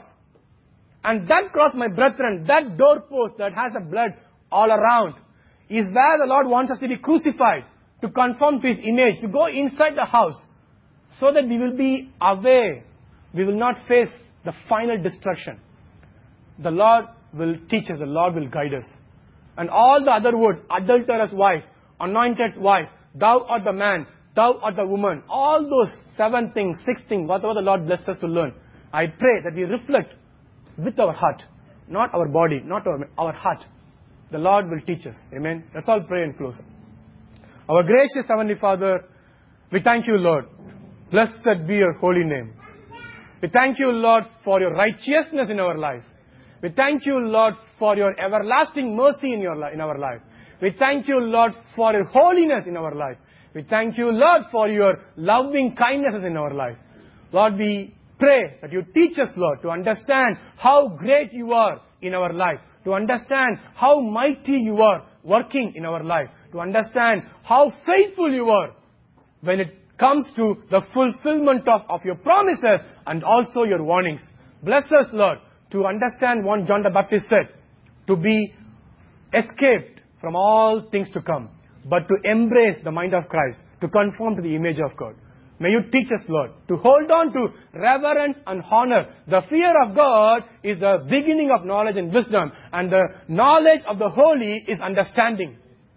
And that cross, my brethren, that doorpost that has the blood all around, is where the Lord wants us to be crucified, to conform to His image, to go inside the house, so that we will be away. We will not face the final destruction. The Lord will teach us, the Lord will guide us. And all the other words, adulterous wife, anointed wife, thou art the man, thou art the woman, all those 7 things, 6 things, whatever the Lord blesses us to learn, I pray that we reflect with our heart, not our body, not our heart. The Lord will teach us. Amen. Let's all pray and close. Our gracious Heavenly Father, we thank you, Lord. Blessed be your holy name. We thank you, Lord, for your righteousness in our life. We thank you, Lord, for your everlasting mercy in our life. We thank you, Lord, for your holiness in our life. We thank you, Lord, for your loving kindnesses in our life. Lord, we pray that you teach us, Lord, to understand how great you are in our life, to understand how mighty you are working in our life, to understand how faithful you are when it comes to the fulfillment of your promises and also your warnings. Bless us, Lord, to understand what John the Baptist said, to be escaped from all things to come, but to embrace the mind of Christ, to conform to the image of God. May you teach us, Lord, to hold on to reverence and honor. The fear of God is the beginning of knowledge and wisdom, and the knowledge of the holy is understanding.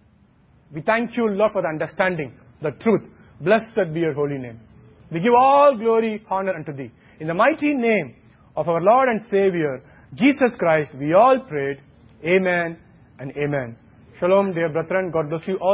We thank you, Lord, for the understanding, the truth. Blessed be your holy name. We give all glory, honor unto thee. In the mighty name of our Lord and Savior, Jesus Christ, we all prayed. Amen and amen. Shalom, dear brethren. God bless you all.